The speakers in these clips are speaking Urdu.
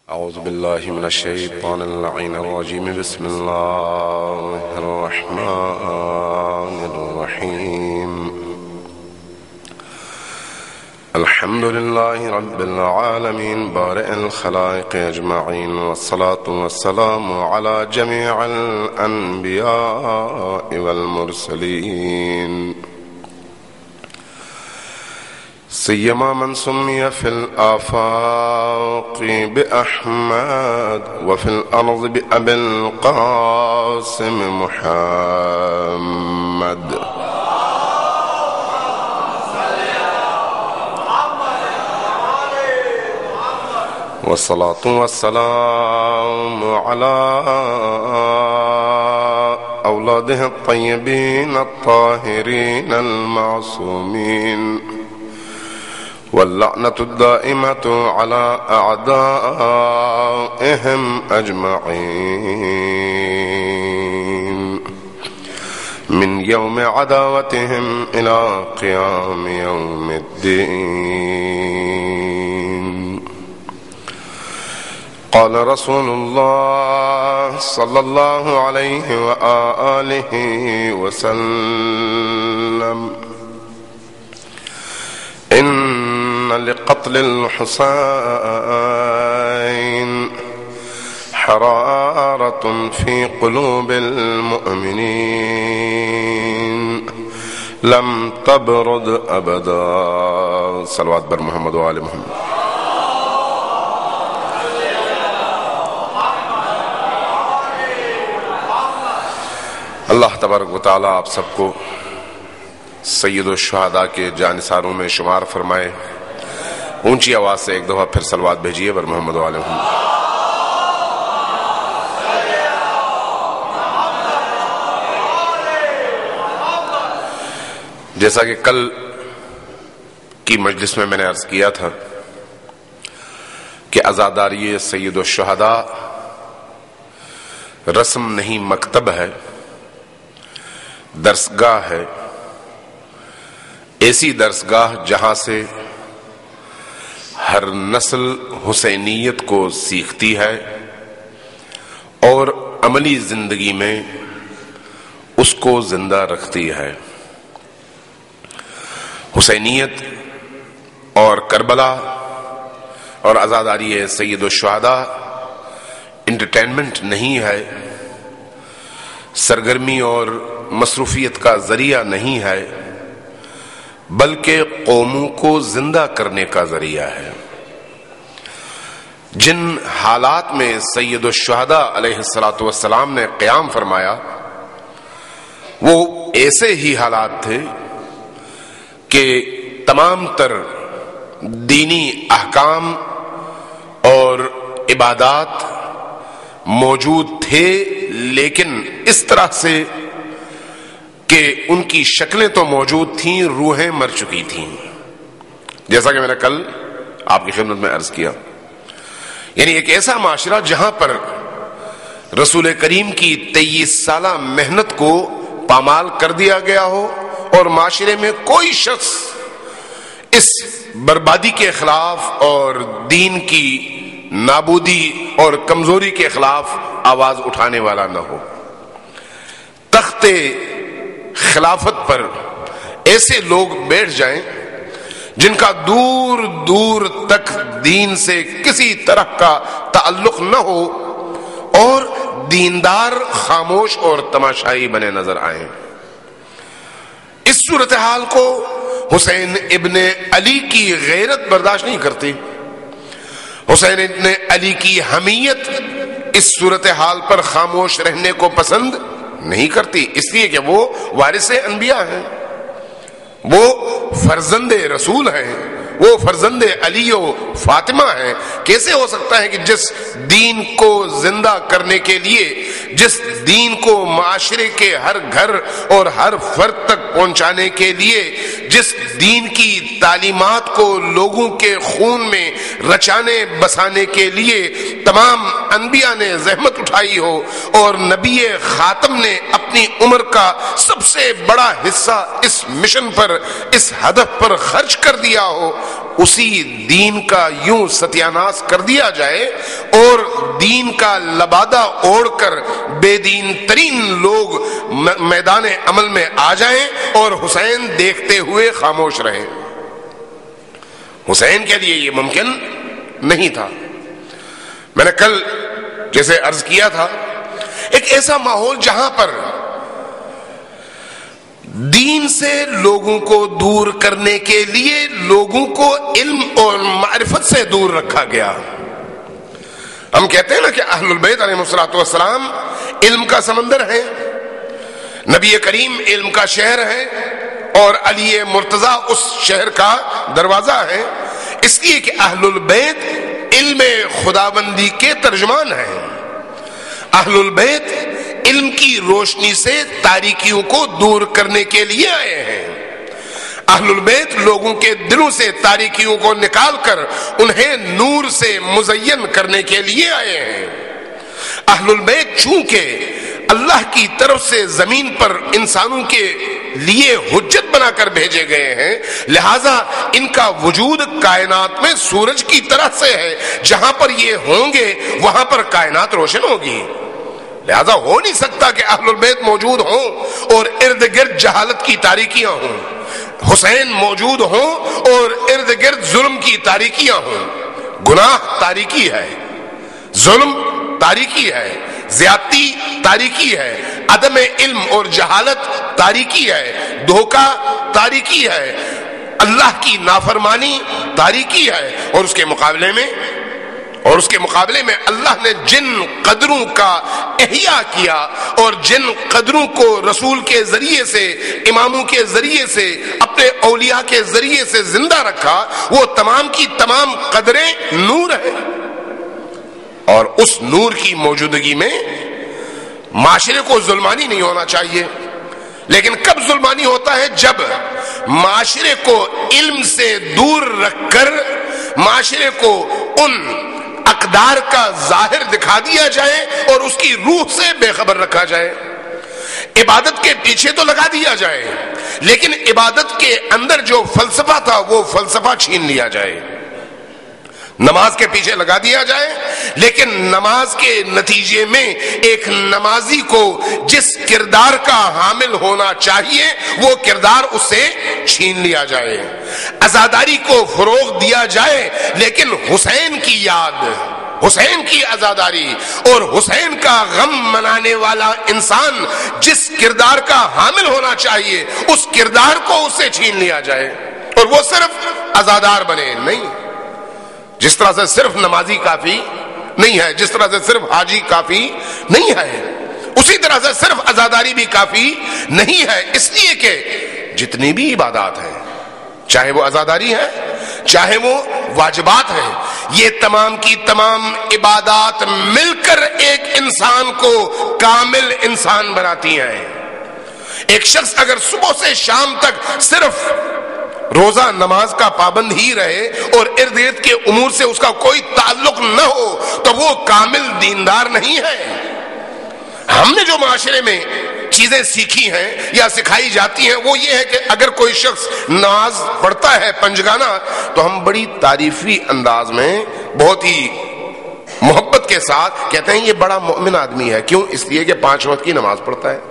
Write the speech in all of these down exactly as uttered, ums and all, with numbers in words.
أعوذ بالله من الشيطان اللعين الرجيم. بسم الله الرحمن الرحيم. الحمد لله رب العالمين بارئ الخلائق أجمعين، والصلاة والسلام على جميع الأنبياء والمرسلين، سيما من سمي في الآفاق بأحمد وفي الأرض بأبي القاسم محمد. والصلاة والسلام على أولاده الطيبين الطاهرين المعصومين، واللعنة الدائمة على أعدائهم أجمعين من يوم عداوتهم إلى قيام يوم الدين. قال رسول الله صلى الله عليه وآله وسلم: إن لقتل الحسين حرارة في قلوب المؤمنين لم تبرد أبدا. صلوات بر محمد و آل محمد. اللہ تبارک و تعالیٰ آپ سب کو سید الشہداء کے جانثاروں میں شمار فرمائے. اونچی آواز سے ایک دفعہ پھر صلوات بھیجیے بر محمد و آل محمد. جیسا کہ کل کی مجلس میں میں نے عرض کیا تھا کہ عزاداری سید الشہداء رسم نہیں مکتب ہے، درسگاہ ہے، ایسی درسگاہ جہاں سے ہر نسل حسینیت کو سیکھتی ہے اور عملی زندگی میں اس کو زندہ رکھتی ہے. حسینیت اور کربلا اور عزاداری سید الشہداء انٹرٹینمنٹ نہیں ہے، سرگرمی اور مصروفیت کا ذریعہ نہیں ہے، بلکہ قوموں کو زندہ کرنے کا ذریعہ ہے. جن حالات میں سید الشہداء علیہ الصلوۃ والسلام نے قیام فرمایا وہ ایسے ہی حالات تھے کہ تمام تر دینی احکام اور عبادات موجود تھے، لیکن اس طرح سے کہ ان کی شکلیں تو موجود تھیں، روحیں مر چکی تھیں. جیسا کہ میں نے کل آپ کی خدمت میں عرض کیا، یعنی ایک ایسا معاشرہ جہاں پر رسول کریم کی تیئیس سالہ محنت کو پامال کر دیا گیا ہو اور معاشرے میں کوئی شخص اس بربادی کے خلاف اور دین کی نابودی اور کمزوری کے خلاف آواز اٹھانے والا نہ ہو. تخت خلافت پر ایسے لوگ بیٹھ جائیں جن کا دور دور تک دین سے کسی طرح کا تعلق نہ ہو اور دیندار خاموش اور تماشائی بنے نظر آئیں. اس صورتحال کو حسین ابن علی کی غیرت برداشت نہیں کرتی، حسین ابن علی کی حمیت اس صورتحال پر خاموش رہنے کو پسند نہیں کرتی، اس لیے کہ وہ وارث انبیاء ہیں، وہ فرزند رسول ہیں، وہ فرزند علی و فاطمہ ہیں. کیسے ہو سکتا ہے کہ جس دین کو زندہ کرنے کے لیے، جس دین کو معاشرے کے ہر گھر اور ہر فرد تک پہنچانے کے لیے، جس دین کی تعلیمات کو لوگوں کے خون میں رچانے بسانے کے لیے تمام انبیاء نے زحمت اٹھائی ہو اور نبی خاتم نے اپنی عمر کا سب سے بڑا حصہ اس مشن پر، اس ہدف پر خرچ کر دیا ہو، اسی دین کا یوں ستیاناش کر دیا جائے اور دین کا لبادہ اوڑھ کر بے دین ترین لوگ میدان عمل میں آ جائیں اور حسین دیکھتے ہوئے خاموش رہیں. حسین کے لیے یہ ممکن نہیں تھا. میں نے کل جیسے عرض کیا تھا، ایک ایسا ماحول جہاں پر دین سے لوگوں کو دور کرنے کے لیے لوگوں کو علم اور معرفت سے دور رکھا گیا. ہم کہتے ہیں نا کہ اہل البیت علیہ الصلوۃ والسلام علم کا سمندر ہے، نبی کریم علم کا شہر ہے اور علی مرتضیٰ اس شہر کا دروازہ ہے. اس لیے کہ اہل البیت علم خداوندی کے ترجمان ہیں. اہل البیت علم کی روشنی سے تاریکیوں کو دور کرنے کے لیے آئے ہیں. اہل البیت لوگوں کے دلوں سے تاریکیوں کو نکال کر انہیں نور سے مزین کرنے کے لیے آئے ہیں. اہل البیت چونکہ اللہ کی طرف سے زمین پر انسانوں کے لیے حجت بنا کر بھیجے گئے ہیں، لہذا ان کا وجود کائنات میں سورج کی طرح سے ہے. جہاں پر یہ ہوں گے وہاں پر کائنات روشن ہوگی. لہذا ہو نہیں سکتا کہ اہل البیت موجود ہوں اور ارد گرد جہالت کی تاریکیاں ہوں، حسین موجود ہوں اور ارد گرد ظلم کی تاریکیاں ہوں. گناہ تاریکی ہے، ظلم تاریکی ہے، زیادتی تاریکی ہے، عدم علم اور جہالت تاریکی ہے، دھوکہ تاریکی ہے، اللہ کی نافرمانی تاریکی ہے. اور اس کے مقابلے میں اور اس کے مقابلے میں اللہ نے جن قدروں کا احیاء کیا اور جن قدروں کو رسول کے ذریعے سے، اماموں کے ذریعے سے، اپنے اولیاء کے ذریعے سے زندہ رکھا، وہ تمام کی تمام قدریں نور ہیں. اور اس نور کی موجودگی میں معاشرے کو ظلمانی نہیں ہونا چاہیے. لیکن کب ظلمانی ہوتا ہے؟ جب معاشرے کو علم سے دور رکھ کر معاشرے کو ان اقدار کا ظاہر دکھا دیا جائے اور اس کی روح سے بے خبر رکھا جائے. عبادت کے پیچھے تو لگا دیا جائے لیکن عبادت کے اندر جو فلسفہ تھا وہ فلسفہ چھین لیا جائے. نماز کے پیچھے لگا دیا جائے لیکن نماز کے نتیجے میں ایک نمازی کو جس کردار کا حامل ہونا چاہیے وہ کردار اس سے چھین لیا جائے. عزاداری کو فروغ دیا جائے لیکن حسین کی یاد، حسین کی عزاداری اور حسین کا غم منانے والا انسان جس کردار کا حامل ہونا چاہیے اس کردار کو اس سے چھین لیا جائے اور وہ صرف عزادار بنے. نہیں، جس طرح سے صرف نمازی کافی نہیں ہے، جس طرح سے صرف حاجی کافی نہیں ہے، اسی طرح سے صرف عزاداری بھی کافی نہیں ہے. اس لیے کہ جتنی بھی عبادات ہیں، چاہے وہ عزاداری ہے چاہے وہ واجبات ہیں، یہ تمام کی تمام عبادات مل کر ایک انسان کو کامل انسان بناتی ہیں. ایک شخص اگر صبح سے شام تک صرف روزہ نماز کا پابند ہی رہے اور ارد گرد کے امور سے اس کا کوئی تعلق نہ ہو تو وہ کامل دیندار نہیں ہے. ہم نے جو معاشرے میں چیزیں سیکھی ہیں یا سکھائی جاتی ہیں وہ یہ ہے کہ اگر کوئی شخص نماز پڑھتا ہے پنجگانہ تو ہم بڑی تعریفی انداز میں بہت ہی محبت کے ساتھ کہتے ہیں یہ بڑا مومن آدمی ہے. کیوں؟ اس لیے کہ پانچ وقت کی نماز پڑھتا ہے.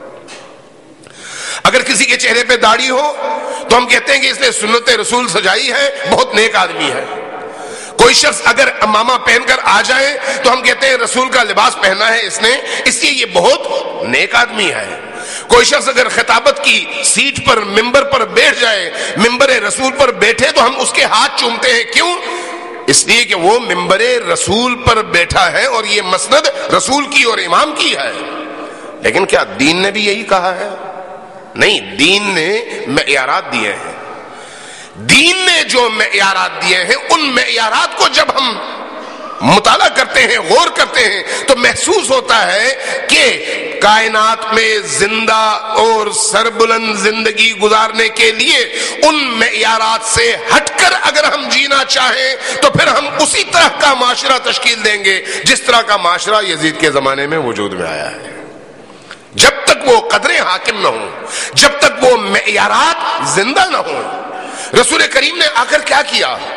اگر کسی کے چہرے پہ داڑھی ہو تو ہم کہتے ہیں کہ اس نے سنت رسول سجائی ہے، بہت نیک آدمی ہے. کوئی شخص اگر امامہ پہن کر آ جائے تو ہم کہتے ہیں رسول کا لباس پہنا ہے اس نے، اس لیے یہ بہت نیک آدمی ہے. کوئی شخص اگر خطابت کی سیٹ پر ممبر پر بیٹھ جائے، ممبر رسول پر بیٹھے تو ہم اس کے ہاتھ چومتے ہیں. کیوں؟ اس لیے کہ وہ ممبر رسول پر بیٹھا ہے اور یہ مسند رسول کی اور امام کی ہے. لیکن کیا دین نے بھی یہی کہا ہے؟ نہیں، دین نے معیارات دیے ہیں. دین نے جو معیارات دیے ہیں ان معیارات کو جب ہم مطالعہ کرتے ہیں، غور کرتے ہیں تو محسوس ہوتا ہے کہ کائنات میں زندہ اور سربلند زندگی گزارنے کے لیے ان معیارات سے ہٹ کر اگر ہم جینا چاہیں تو پھر ہم اسی طرح کا معاشرہ تشکیل دیں گے جس طرح کا معاشرہ یزید کے زمانے میں وجود میں آیا ہے. جب تک وہ قدریں حاکم نہ ہوں، جب تک وہ معیارات زندہ نہ ہوں. رسول کریم نے آ کر کیا کیا؟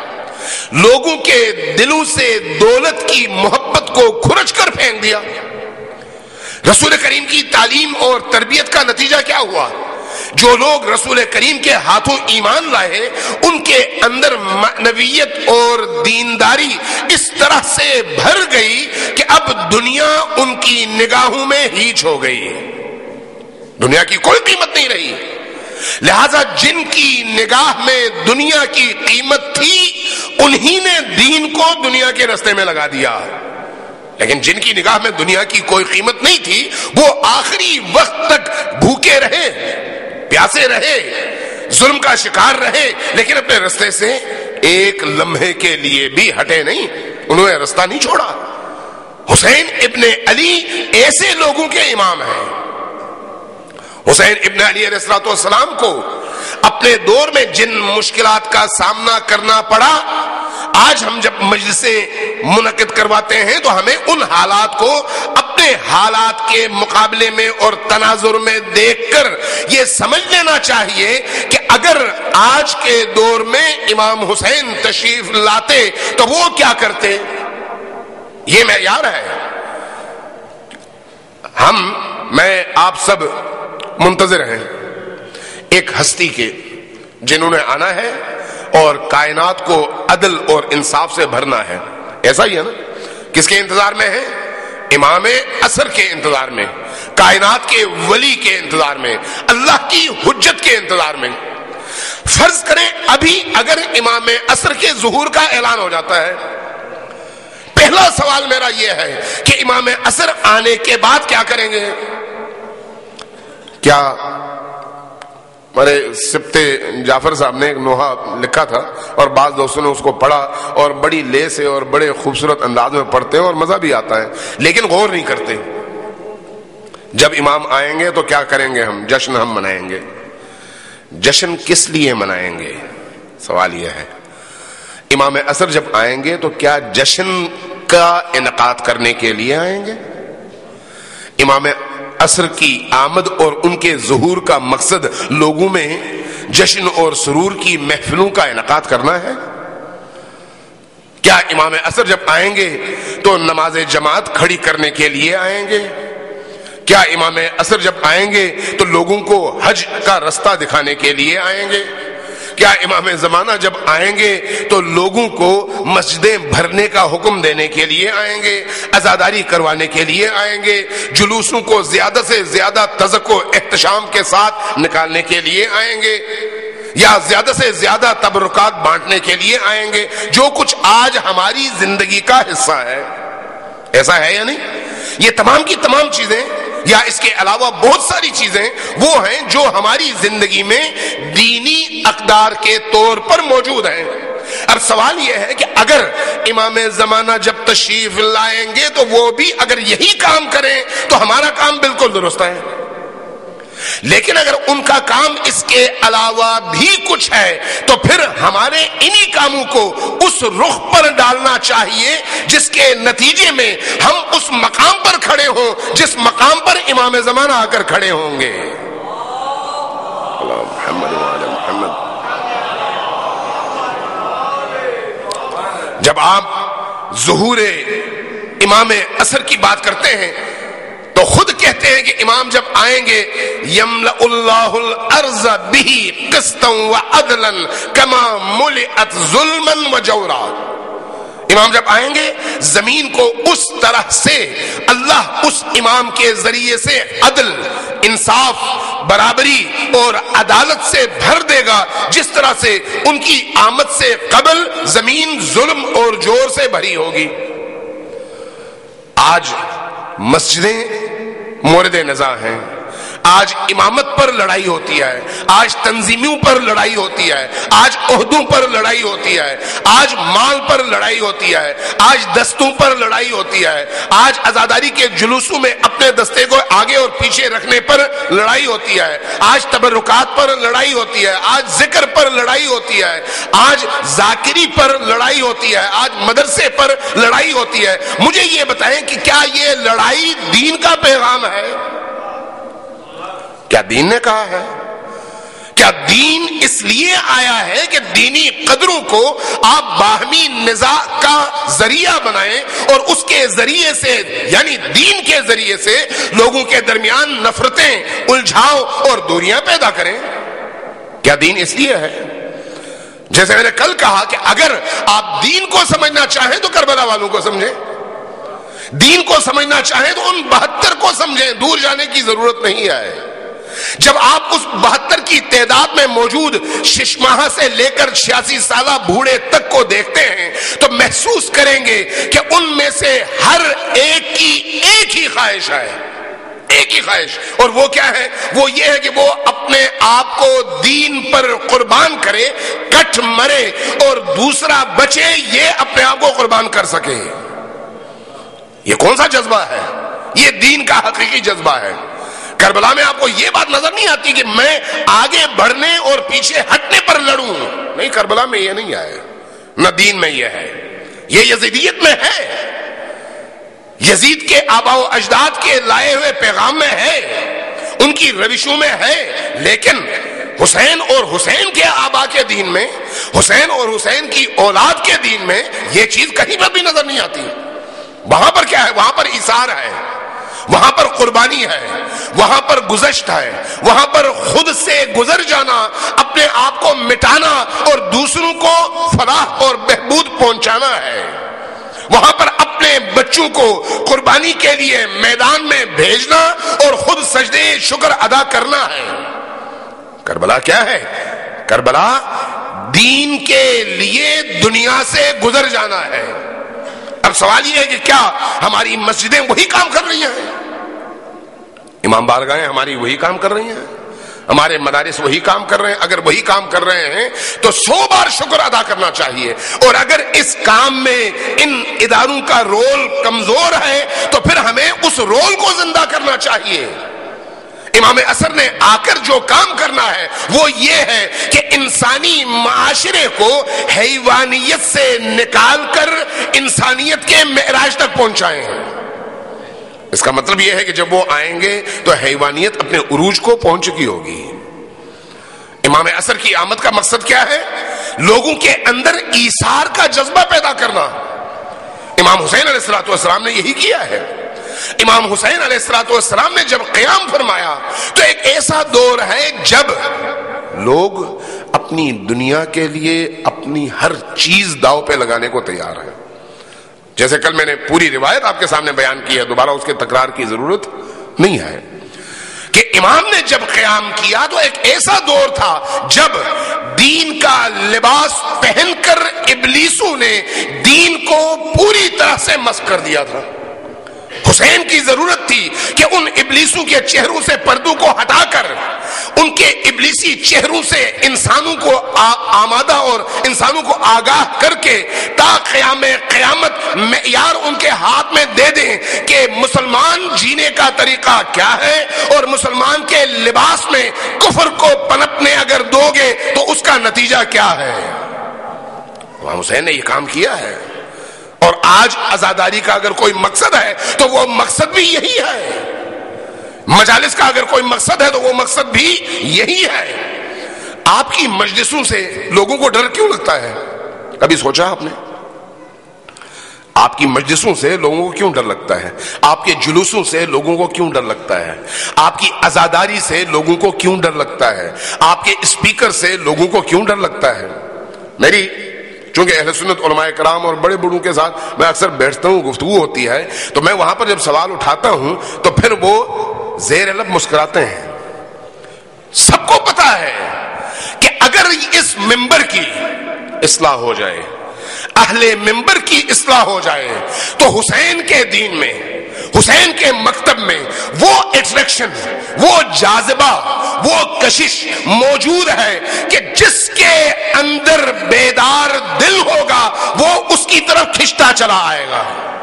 لوگوں کے دلوں سے دولت کی محبت کو کھرچ کر پھینک دیا۔ رسول کریم کی تعلیم اور تربیت کا نتیجہ کیا ہوا؟ جو لوگ رسول کریم کے ہاتھوں ایمان لائے ان کے اندر معنویت اور دینداری اس طرح سے بھر گئی کہ اب دنیا ان کی نگاہوں میں ہیچ ہو گئی، دنیا کی کوئی قیمت نہیں رہی۔ لہذا جن کی نگاہ میں دنیا کی قیمت تھی انہی نے دین کو دنیا کے رستے میں لگا دیا، لیکن جن کی نگاہ میں دنیا کی کوئی قیمت نہیں تھی وہ آخری وقت تک بھوکے رہے، پیاسے رہے، ظلم کا شکار رہے، لیکن اپنے رستے سے ایک لمحے کے لیے بھی ہٹے نہیں، انہوں نے رستہ نہیں چھوڑا۔ حسین ابن علی ایسے لوگوں کے امام ہیں۔ حسین ابن علی علیہ الصلوۃ والسلام کو اپنے دور میں جن مشکلات کا سامنا کرنا پڑا، آج ہم جب مجلسیں منعقد کرواتے ہیں تو ہمیں ان حالات کو اپنے حالات کے مقابلے میں اور تناظر میں دیکھ کر یہ سمجھ لینا چاہیے کہ اگر آج کے دور میں امام حسین تشریف لاتے تو وہ کیا کرتے، یہ معیار ہے۔ ہم میں آپ سب منتظر ہیں ایک ہستی کے جنہوں نے آنا ہے اور کائنات کو عدل اور انصاف سے بھرنا ہے۔ ایسا ہی ہے نا؟ کس کے انتظار میں ہے؟ امام عصر کے انتظار میں، کائنات کے ولی کے انتظار میں، اللہ کی حجت کے انتظار میں۔ فرض کریں ابھی اگر امام عصر کے ظہور کا اعلان ہو جاتا ہے، پہلا سوال میرا یہ ہے کہ امام عصر آنے کے بعد کیا کریں گے؟ کیا ہمارے سبتے جعفر صاحب نے ایک نوحہ لکھا تھا اور بعض دوستوں نے اس کو پڑھا اور بڑی لے سے اور بڑے خوبصورت انداز میں پڑھتے ہیں اور مزہ بھی آتا ہے، لیکن غور نہیں کرتے۔ جب امام آئیں گے تو کیا کریں گے؟ ہم جشن ہم منائیں گے۔ جشن کس لیے منائیں گے؟ سوال یہ ہے۔ امام عصر جب آئیں گے تو کیا جشن کا انعقاد کرنے کے لیے آئیں گے؟ امام عصر کی آمد اور ان کے ظہور کا مقصد لوگوں میں جشن اور سرور کی محفلوں کا انعقاد کرنا ہے؟ کیا امام عصر جب آئیں گے تو نماز جماعت کھڑی کرنے کے لیے آئیں گے؟ کیا امام عصر جب آئیں گے تو لوگوں کو حج کا رستہ دکھانے کے لیے آئیں گے؟ کیا امام زمانہ جب آئیں گے تو لوگوں کو مسجدیں بھرنے کا حکم دینے کے لیے آئیں گے، عزاداری کروانے کے لیے آئیں گے، جلوسوں کو زیادہ سے زیادہ تزک و احتشام کے ساتھ نکالنے کے لیے آئیں گے، یا زیادہ سے زیادہ تبرکات بانٹنے کے لیے آئیں گے؟ جو کچھ آج ہماری زندگی کا حصہ ہے، ایسا ہے یا نہیں؟ یہ تمام کی تمام چیزیں یا اس کے علاوہ بہت ساری چیزیں وہ ہیں جو ہماری زندگی میں دینی اقدار کے طور پر موجود ہیں۔ اب سوال یہ ہے کہ اگر امام زمانہ جب تشریف لائیں گے تو وہ بھی اگر یہی کام کریں تو ہمارا کام بالکل درست ہے، لیکن اگر ان کا کام اس کے علاوہ بھی کچھ ہے تو پھر ہمارے انہی کاموں کو اس رخ پر ڈالنا چاہیے جس کے نتیجے میں ہم اس مقام پر کھڑے ہوں جس مقام پر امام زمانہ آ کر کھڑے ہوں گے۔ محمد وعلی محمد۔ جب آپ ظہور امام عصر کی بات کرتے ہیں تو خود کہتے ہیں کہ امام جب آئیں گے یملأ اللہ الارض بہ قسطا وعدلا کما ملئت ظلما وجورا۔ امام جب آئیں گے زمین کو اس طرح سے اللہ اس امام کے ذریعے سے عدل، انصاف، برابری اور عدالت سے بھر دے گا جس طرح سے ان کی آمد سے قبل زمین ظلم اور جور سے بھری ہوگی۔ آج مسجدیں مورد نزاع ہیں، آج امامت پر لڑائی ہوتی ہے، آج تنظیموں پر لڑائی ہوتی ہے، آج عہدوں پر لڑائی ہوتی ہے، آج مال پر لڑائی ہوتی ہے، آج دستوں پر لڑائی ہوتی ہے، آج عزاداری کے جلوسوں میں اپنے دستے کو آگے اور پیچھے رکھنے پر لڑائی ہوتی ہے، آج تبرکات پر لڑائی ہوتی ہے، آج ذکر پر لڑائی ہوتی ہے، آج ذاکری پر لڑائی ہوتی ہے، آج مدرسے پر لڑائی ہوتی ہے۔ مجھے یہ بتائیں کہ کیا یہ لڑائی دین کا پیغام ہے؟ کیا دین نے کہا ہے کیا دین اس لیے آیا ہے کہ دینی قدروں کو آپ باہمی نزاع کا ذریعہ بنائیں اور اس کے ذریعے سے یعنی دین کے ذریعے سے لوگوں کے درمیان نفرتیں، الجھاؤ اور دوریاں پیدا کریں؟ کیا دین اس لیے ہے؟ جیسے میں نے کل کہا کہ اگر آپ دین کو سمجھنا چاہیں تو کربلا والوں کو سمجھیں، دین کو سمجھنا چاہیں تو ان بہتر کو سمجھیں، دور جانے کی ضرورت نہیں ہے۔ جب آپ اس بہتر کی تعداد میں موجود شش ماہ سے لے کر چھیاسی سالہ بوڑھے تک کو دیکھتے ہیں تو محسوس کریں گے کہ ان میں سے ہر ایک کی ایک ہی خواہش ہے، ایک ہی خواہش، اور وہ کیا ہے؟ وہ یہ ہے کہ وہ اپنے آپ کو دین پر قربان کرے، کٹ مرے اور دوسرا بچے، یہ اپنے آپ کو قربان کر سکے۔ یہ کون سا جذبہ ہے؟ یہ دین کا حقیقی جذبہ ہے۔ کربلا میں آپ کو یہ بات نظر نہیں آتی کہ میں آگے بڑھنے اور پیچھے ہٹنے پر لڑوں، نہیں، کربلا میں یہ نہیں آئے، نہ دین میں یہ ہے، یہ یزیدیت میں ہے، یزید کے آباء و اجداد کے لائے ہوئے پیغام میں ہے، ان کی روشوں میں ہے، لیکن حسین اور حسین کے آبا کے دین میں، حسین اور حسین کی اولاد کے دین میں یہ چیز کہیں پر بھی نظر نہیں آتی۔ وہاں پر کیا ہے؟ وہاں پر ایثار ہے، وہاں پر قربانی ہے، وہاں پر گزشت ہے، وہاں پر خود سے گزر جانا، اپنے آپ کو مٹانا اور دوسروں کو فلاح اور بہبود پہنچانا ہے، وہاں پر اپنے بچوں کو قربانی کے لیے میدان میں بھیجنا اور خود سجدے شکر ادا کرنا ہے۔ کربلا کیا ہے؟ کربلا دین کے لیے دنیا سے گزر جانا ہے۔ اب سوال یہ ہے کہ کیا ہماری مسجدیں وہی کام کر رہی ہیں؟ امام بارگاہیں ہماری وہی کام کر رہی ہیں؟ ہمارے مدارس وہی کام کر رہے ہیں؟ اگر وہی کام کر رہے ہیں تو سو بار شکر ادا کرنا چاہیے، اور اگر اس کام میں ان اداروں کا رول کمزور ہے تو پھر ہمیں اس رول کو زندہ کرنا چاہیے۔ امام عصر نے آ کر جو کام کرنا ہے وہ یہ ہے کہ انسانی معاشرے کو حیوانیت سے نکال کر انسانیت کے معراج تک پہنچائیں۔ اس کا مطلب یہ ہے کہ جب وہ آئیں گے تو حیوانیت اپنے عروج کو پہنچ چکی ہوگی۔ امام عصر کی آمد کا مقصد کیا ہے؟ لوگوں کے اندر ایثار کا جذبہ پیدا کرنا۔ امام حسین علیہ الصلوۃ والسلام نے یہی کیا ہے۔ امام حسین علیہ الصلوۃ والسلام نے جب قیام فرمایا تو ایک ایسا دور ہے جب لوگ اپنی دنیا کے لیے اپنی ہر چیز داؤ پہ لگانے کو تیار ہیں۔ جیسے کل میں نے پوری روایت آپ کے سامنے بیان کی ہے، دوبارہ اس کے تکرار کی ضرورت نہیں ہے، کہ امام نے جب قیام کیا تو ایک ایسا دور تھا جب دین کا لباس پہن کر ابلیسوں نے دین کو پوری طرح سے مسخ کر دیا تھا۔ حسین کی ضرورت تھی کہ ان ابلیسوں کے چہروں سے پردوں کو ہٹا کر ان کے ابلیسی چہروں سے انسانوں کو آمادہ اور انسانوں کو آگاہ کر کے تا قیام قیامت معیار ان کے ہاتھ میں دے دیں کہ مسلمان جینے کا طریقہ کیا ہے، اور مسلمان کے لباس میں کفر کو پنپنے اگر دو گے تو اس کا نتیجہ کیا ہے۔ امام حسین نے یہ کام کیا ہے، اور آج عزاداری کا اگر کوئی مقصد ہے تو وہ مقصد بھی یہی ہے، مجالس کا اگر کوئی مقصد ہے تو وہ مقصد بھی یہی ہے۔ آپ کی مجلسوں سے لوگوں کو ڈر کیوں لگتا ہے؟ کبھی سوچا آپ نے؟ آپ کی مجلسوں سے لوگوں کو کیوں ڈر لگتا ہے؟ آپ کے جلوسوں سے لوگوں کو کیوں ڈر لگتا ہے؟ آپ کی عزاداری سے لوگوں کو کیوں ڈر لگتا ہے؟ آپ کے اسپیکر سے لوگوں کو کیوں ڈر لگتا ہے؟ میری چونکہ اہل سنت علماء کرام اور بڑے بڑوں کے ساتھ میں اکثر بیٹھتا ہوں، گفتگو ہوتی ہے، تو میں وہاں پر جب سوال اٹھاتا ہوں تو پھر وہ زیر لب مسکراتے ہیں۔ سب کو پتا ہے کہ اگر اس ممبر کی اصلاح ہو جائے، اہل ممبر کی اصلاح ہو جائے، تو حسین کے دین میں، حسین کے مکتب میں وہ اٹریکشن، وہ جاذبہ، وہ کشش موجود ہے کہ جس کے اندر بیدار دل ہوگا وہ اس کی طرف کھنچتا چلا آئے گا۔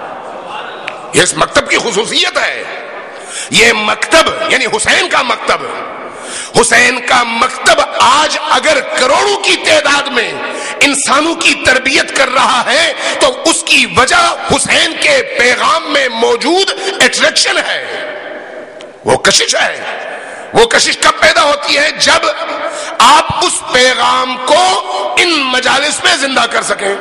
یہ اس مکتب کی خصوصیت ہے۔ یہ مکتب یعنی حسین کا مکتب، حسین کا مکتب آج اگر کروڑوں کی تعداد میں انسانوں کی تربیت کر رہا ہے تو اس کی وجہ حسین کے پیغام میں موجود اٹریکشن ہے، وہ کشش ہے، وہ کشش کب پیدا ہوتی ہے؟ جب آپ اس پیغام کو ان مجالس میں زندہ کر سکیں.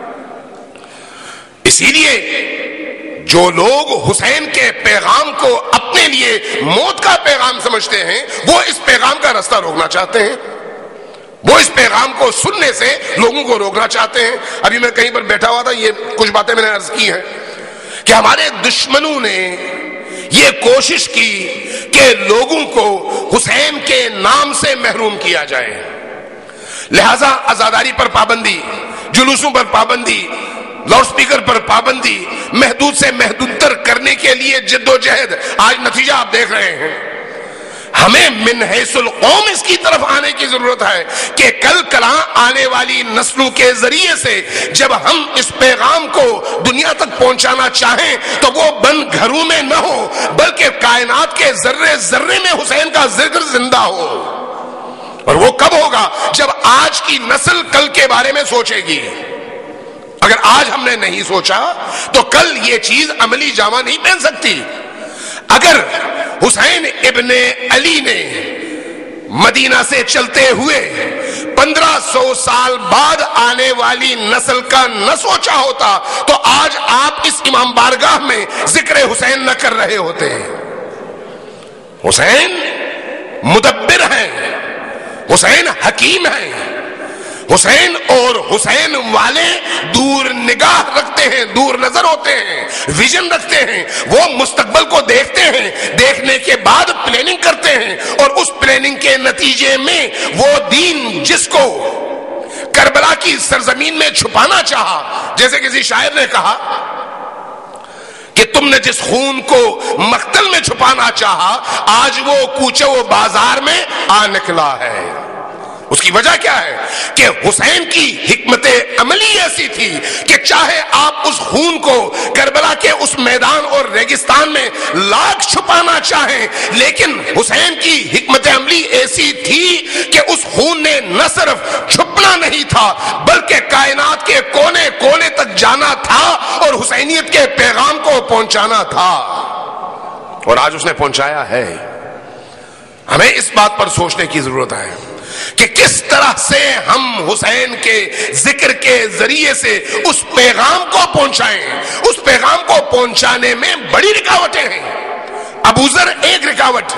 اسی لیے جو لوگ حسین کے پیغام کو اپنے لیے موت کا پیغام سمجھتے ہیں وہ اس پیغام کا راستہ روکنا چاہتے ہیں، وہ اس پیغام کو سننے سے لوگوں کو روکنا چاہتے ہیں. ابھی میں کہیں پر بیٹھا ہوا تھا، یہ کچھ باتیں میں نے عرض کی ہیں کہ ہمارے دشمنوں نے یہ کوشش کی کہ لوگوں کو حسین کے نام سے محروم کیا جائے، لہذا عزاداری پر پابندی، جلوسوں پر پابندی، لاؤڈ سپیکر پر پابندی، محدود سے محدود تر کرنے کے لیے جد و جہد. آج نتیجہ آپ دیکھ رہے ہیں. ہمیں من حیث القوم اس کی طرف آنے کی ضرورت ہے کہ کل کلاں آنے والی نسلوں کے ذریعے سے جب ہم اس پیغام کو دنیا تک پہنچانا چاہیں تو وہ بند گھروں میں نہ ہو بلکہ کائنات کے ذرے ذرے میں حسین کا ذکر زندہ ہو. اور وہ کب ہوگا؟ جب آج کی نسل کل کے بارے میں سوچے گی. اگر آج ہم نے نہیں سوچا تو کل یہ چیز عملی جامہ نہیں پہن سکتی. اگر حسین ابن علی نے مدینہ سے چلتے ہوئے پندرہ سو سال بعد آنے والی نسل کا نہ سوچا ہوتا تو آج آپ اس امام بارگاہ میں ذکر حسین نہ کر رہے ہوتے. حسین مدبر ہیں، حسین حکیم ہیں، حسین اور حسین والے دور نگاہ رکھتے ہیں، دور نظر ہوتے ہیں، ویژن رکھتے ہیں. وہ مستقبل کو دیکھتے ہیں، دیکھنے کے بعد پلاننگ کرتے ہیں اور اس پلاننگ کے نتیجے میں وہ دین جس کو کربلا کی سرزمین میں چھپانا چاہا، جیسے کسی شاعر نے کہا کہ تم نے جس خون کو مقتل میں چھپانا چاہا آج وہ کوچے و بازار میں آ نکلا ہے. اس کی وجہ کیا ہے کہ حسین کی حکمت عملی ایسی تھی کہ چاہے آپ اس خون کو کربلا کے اس میدان اور ریگستان میں لاکھ چھپانا چاہیں لیکن حسین کی حکمت عملی ایسی تھی کہ اس خون نے نہ صرف چھپنا نہیں تھا بلکہ کائنات کے کونے کونے تک جانا تھا اور حسینیت کے پیغام کو پہنچانا تھا. اور آج اس نے پہنچایا ہے. ہمیں اس بات پر سوچنے کی ضرورت ہے کہ کس طرح سے ہم حسین کے ذکر کے ذریعے سے اس پیغام کو پہنچائیں. اس پیغام کو پہنچانے میں بڑی رکاوٹیں ہیں. ابو ذر ایک رکاوٹ.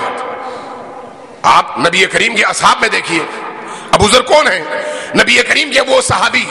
آپ نبی کریم کے اصحاب میں دیکھیے ابو ذر کون ہیں؟ نبی کریم کے وہ صحابی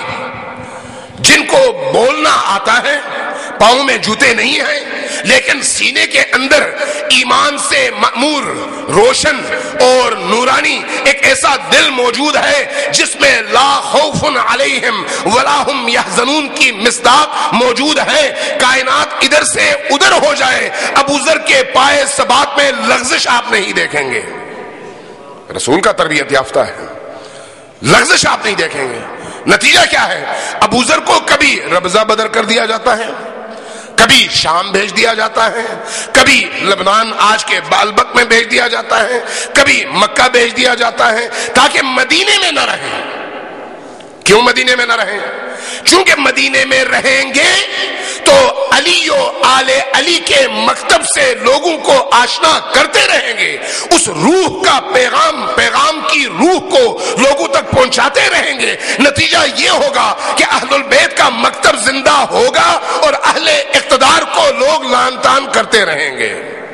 جن کو بولنا آتا ہے، پاؤں میں جوتے نہیں ہیں لیکن سینے کے اندر ایمان سے معمور، روشن اور نورانی ایک ایسا دل موجود ہے جس میں لا خوف علیہم ولا هم یحزنون کی مصداق موجود ہے. کائنات ادھر سے ادھر ہو جائے، ابو ذر کے پائے ثبات میں لغزش آپ نہیں دیکھیں گے. رسول کا تربیت یافتہ ہے، لغزش آپ نہیں دیکھیں گے. نتیجہ کیا ہے؟ ابو ذر کو کبھی ربضہ بدر کر دیا جاتا ہے، کبھی شام بھیج دیا جاتا ہے، کبھی لبنان آج کے بالبک میں بھیج دیا جاتا ہے، کبھی مکہ بھیج دیا جاتا ہے تاکہ مدینے میں نہ رہیں. کیوں مدینے میں نہ رہیں؟ چونکہ مدینے میں رہیں گے تو علی و آل علی کے مکتب سے لوگوں کو آشنا کرتے رہیں گے، اس روح کا پیغام پیغام کی روح کو لوگوں تک پہنچاتے رہیں گے. نتیجہ یہ ہوگا کہ اہل البیت کا مکتب زندہ ہوگا اور اہل اقتدار کو لوگ لان تان کرتے رہیں گے.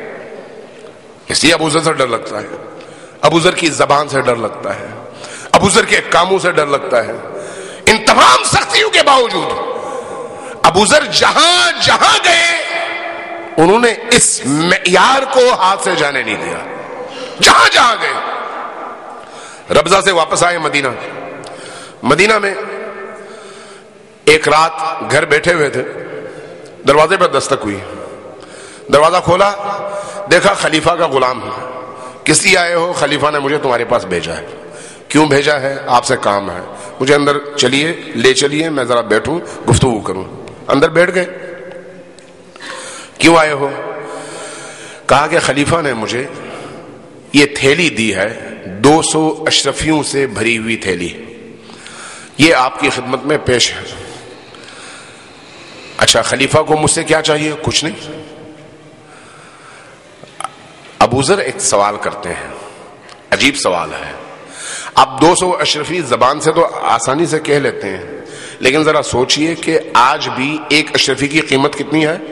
اس لیے ابو ذر سے ڈر لگتا ہے، ابو ذر کی زبان سے ڈر لگتا ہے، ابو ذر کے کاموں سے ڈر لگتا ہے. ان تمام سختیوں کے باوجود ابو ذر جہاں جہاں گئے انہوں نے اس معیار کو ہاتھ سے جانے نہیں دیا. جہاں جہاں گئے ربضہ سے واپس آئے مدینہ. مدینہ میں ایک رات گھر بیٹھے ہوئے تھے، دروازے پر دستک ہوئی، دروازہ کھولا، دیکھا خلیفہ کا غلام ہے. کس لیے آئے ہو؟ خلیفہ نے مجھے تمہارے پاس بھیجا ہے. کیوں بھیجا ہے؟ آپ سے کام ہے. مجھے اندر چلیے، لے چلیے، میں ذرا بیٹھوں گفتگو کروں. اندر بیٹھ گئے. کیوں آئے ہو؟ کہا کہ خلیفہ نے مجھے یہ تھیلی دی ہے، دو سو اشرفیوں سے بھری ہوئی تھیلی، یہ آپ کی خدمت میں پیش ہے. اچھا، خلیفہ کو مجھ سے کیا چاہیے؟ کچھ نہیں. ابو ذر ایک سوال کرتے ہیں، عجیب سوال ہے. آپ دو سو اشرفی زبان سے تو آسانی سے کہہ لیتے ہیں, لیکن ذرا سوچئے کہ آج بھی ایک اشرفی کی قیمت کتنی ہے؟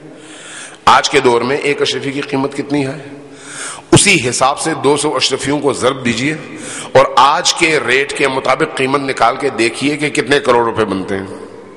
آج کے دور میں ایک اشرفی کی قیمت کتنی ہے؟ اسی حساب سے دو سو اشرفیوں کو ضرب دیجئے اور آج کے ریٹ کے مطابق قیمت نکال کے دیکھیے کہ کتنے کروڑ روپے بنتے ہیں.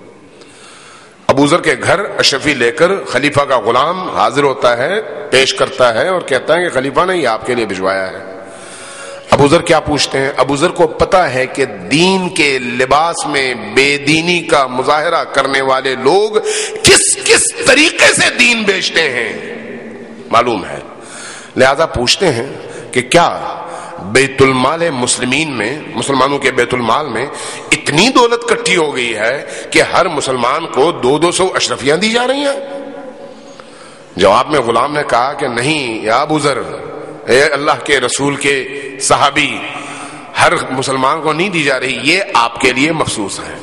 ابو ذر کے گھر اشرفی لے کر خلیفہ کا غلام حاضر ہوتا ہے, پیش کرتا ہے اور کہتا ہے کہ خلیفہ نے یہ آپ کے لیے بھجوایا ہے. ابو ذر کیا پوچھتے ہیں؟ ابو ذر کو پتا ہے کہ دین کے لباس میں بے دینی کا مظاہرہ کرنے والے لوگ کس کس طریقے سے دین بیچتے ہیں معلوم ہے. لہذا پوچھتے ہیں کہ کیا بیت المال مسلمین میں, مسلمانوں کے بیت المال میں اتنی دولت کٹھی ہو گئی ہے کہ ہر مسلمان کو دو دو سو اشرفیاں دی جا رہی ہیں؟ جواب میں غلام نے کہا کہ نہیں یا ابو ذر, اے اللہ کے رسول کے صحابی, ہر مسلمان کو نہیں دی جا رہی, یہ آپ کے لیے مخصوص ہے.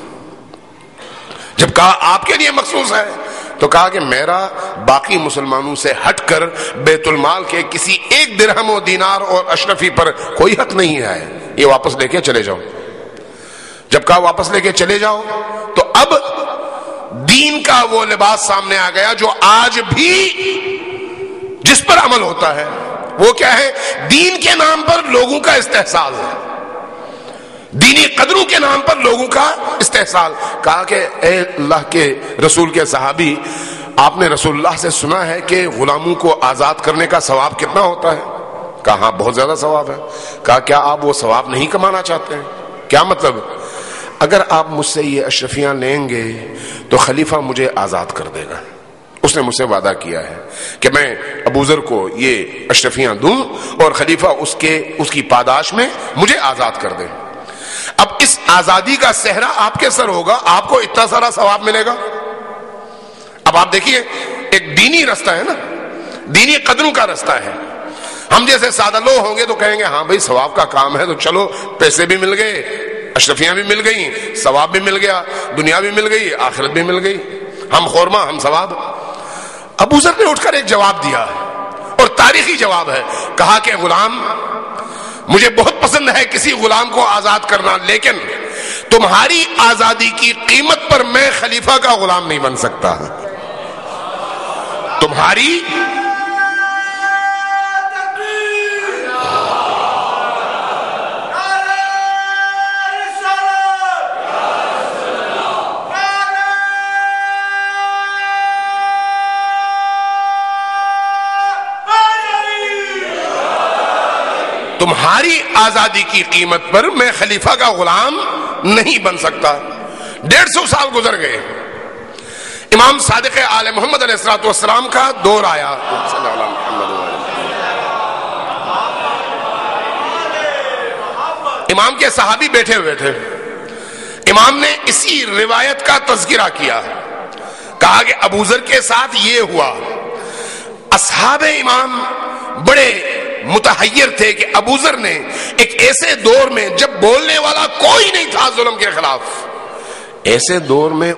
جب کہا آپ کے لیے مخصوص ہے تو کہا کہ میرا باقی مسلمانوں سے ہٹ کر بیت المال کے کسی ایک درہم و دینار اور اشرفی پر کوئی حق نہیں ہے, یہ واپس لے کے چلے جاؤ. جب کہا واپس لے کے چلے جاؤ تو اب دین کا وہ لباس سامنے آ گیا جو آج بھی جس پر عمل ہوتا ہے. وہ کیا ہے؟ دین کے نام پر لوگوں کا استحصال ہے, دینی قدروں کے نام پر لوگوں کا استحصال. کہا کہ اے اللہ کے رسول کے صحابی, آپ نے رسول اللہ سے سنا ہے کہ غلاموں کو آزاد کرنے کا ثواب کتنا ہوتا ہے؟ کہا ہاں بہت زیادہ ثواب ہے. کہا کیا آپ وہ ثواب نہیں کمانا چاہتے ہیں؟ کیا مطلب؟ اگر آپ مجھ سے یہ اشرفیاں لیں گے تو خلیفہ مجھے آزاد کر دے گا. اس نے مجھ سے وعدہ کیا ہے کہ میں ابو ذر کو یہ اشرفیاں دوں اور خلیفہ اس کے اس کی پاداش میں مجھے آزاد کر دے. اب اس آزادی کا صحرا آپ کے سر ہوگا, آپ کو اتنا سارا ثواب ملے گا. اب آپ دیکھیے, ایک دینی رستہ ہے نا, دینی قدروں کا رستہ ہے. ہم جیسے سادہ لوگ ہوں گے تو کہیں گے ہاں بھائی ثواب کا کام ہے تو چلو, پیسے بھی مل گئے, اشرفیاں بھی مل گئی, ثواب بھی مل گیا, دنیا بھی مل گئی, آخرت بھی مل گئی, ہم خورما ہم ثواب. ابو ذر نے اٹھ کر ایک جواب دیا اور تاریخی جواب ہے. کہا کہ غلام, مجھے بہت پسند ہے کسی غلام کو آزاد کرنا, لیکن تمہاری آزادی کی قیمت پر میں خلیفہ کا غلام نہیں بن سکتا. تمہاری تمہاری آزادی کی قیمت پر میں خلیفہ کا غلام نہیں بن سکتا. ڈیڑھ سو سال گزر گئے, امام صادق آل محمد علیہ الصلوۃ والسلام کا دور آیا. امام کے صحابی بیٹھے ہوئے تھے. امام نے اسی روایت کا تذکرہ کیا, کہا کہ ابو ذر کے ساتھ یہ ہوا. اصحاب امام بڑے متحیر تھے کہ ابو ذر نے ایک ایسے دور میں جب بولنے والا کوئی نہیں تھا ظلم کے خلاف, ایسے دور میں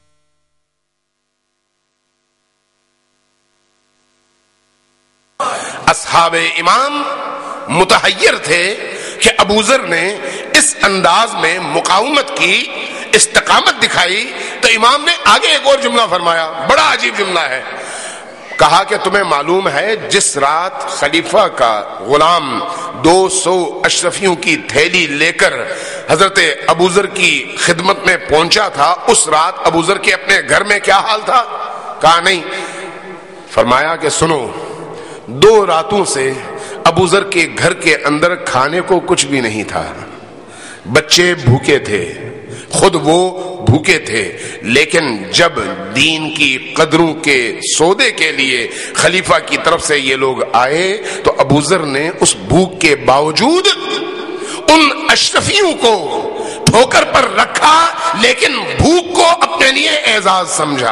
اصحاب امام متحیر تھے کہ ابو ذر نے اس انداز میں مقاومت کی, استقامت دکھائی. تو امام نے آگے ایک اور جملہ فرمایا, بڑا عجیب جملہ ہے. کہا کہ تمہیں معلوم ہے جس رات خلیفہ کا غلام دو سو اشرفیوں کی تھیلی لے کر حضرت ابو ذر کی خدمت میں پہنچا تھا, اس رات ابو ذر کے اپنے گھر میں کیا حال تھا؟ کہا نہیں. فرمایا کہ سنو, دو راتوں سے ابو ذر کے گھر کے اندر کھانے کو کچھ بھی نہیں تھا, بچے بھوکے تھے, خود وہ بھوکے تھے, لیکن جب دین کی قدروں کے سودے کے لیے خلیفہ کی طرف سے یہ لوگ آئے تو ابو ذر نے اس بھوک کے باوجود ان اشرفیوں کو ٹھوکر پر رکھا, لیکن بھوک کو اپنے لیے اعزاز سمجھا.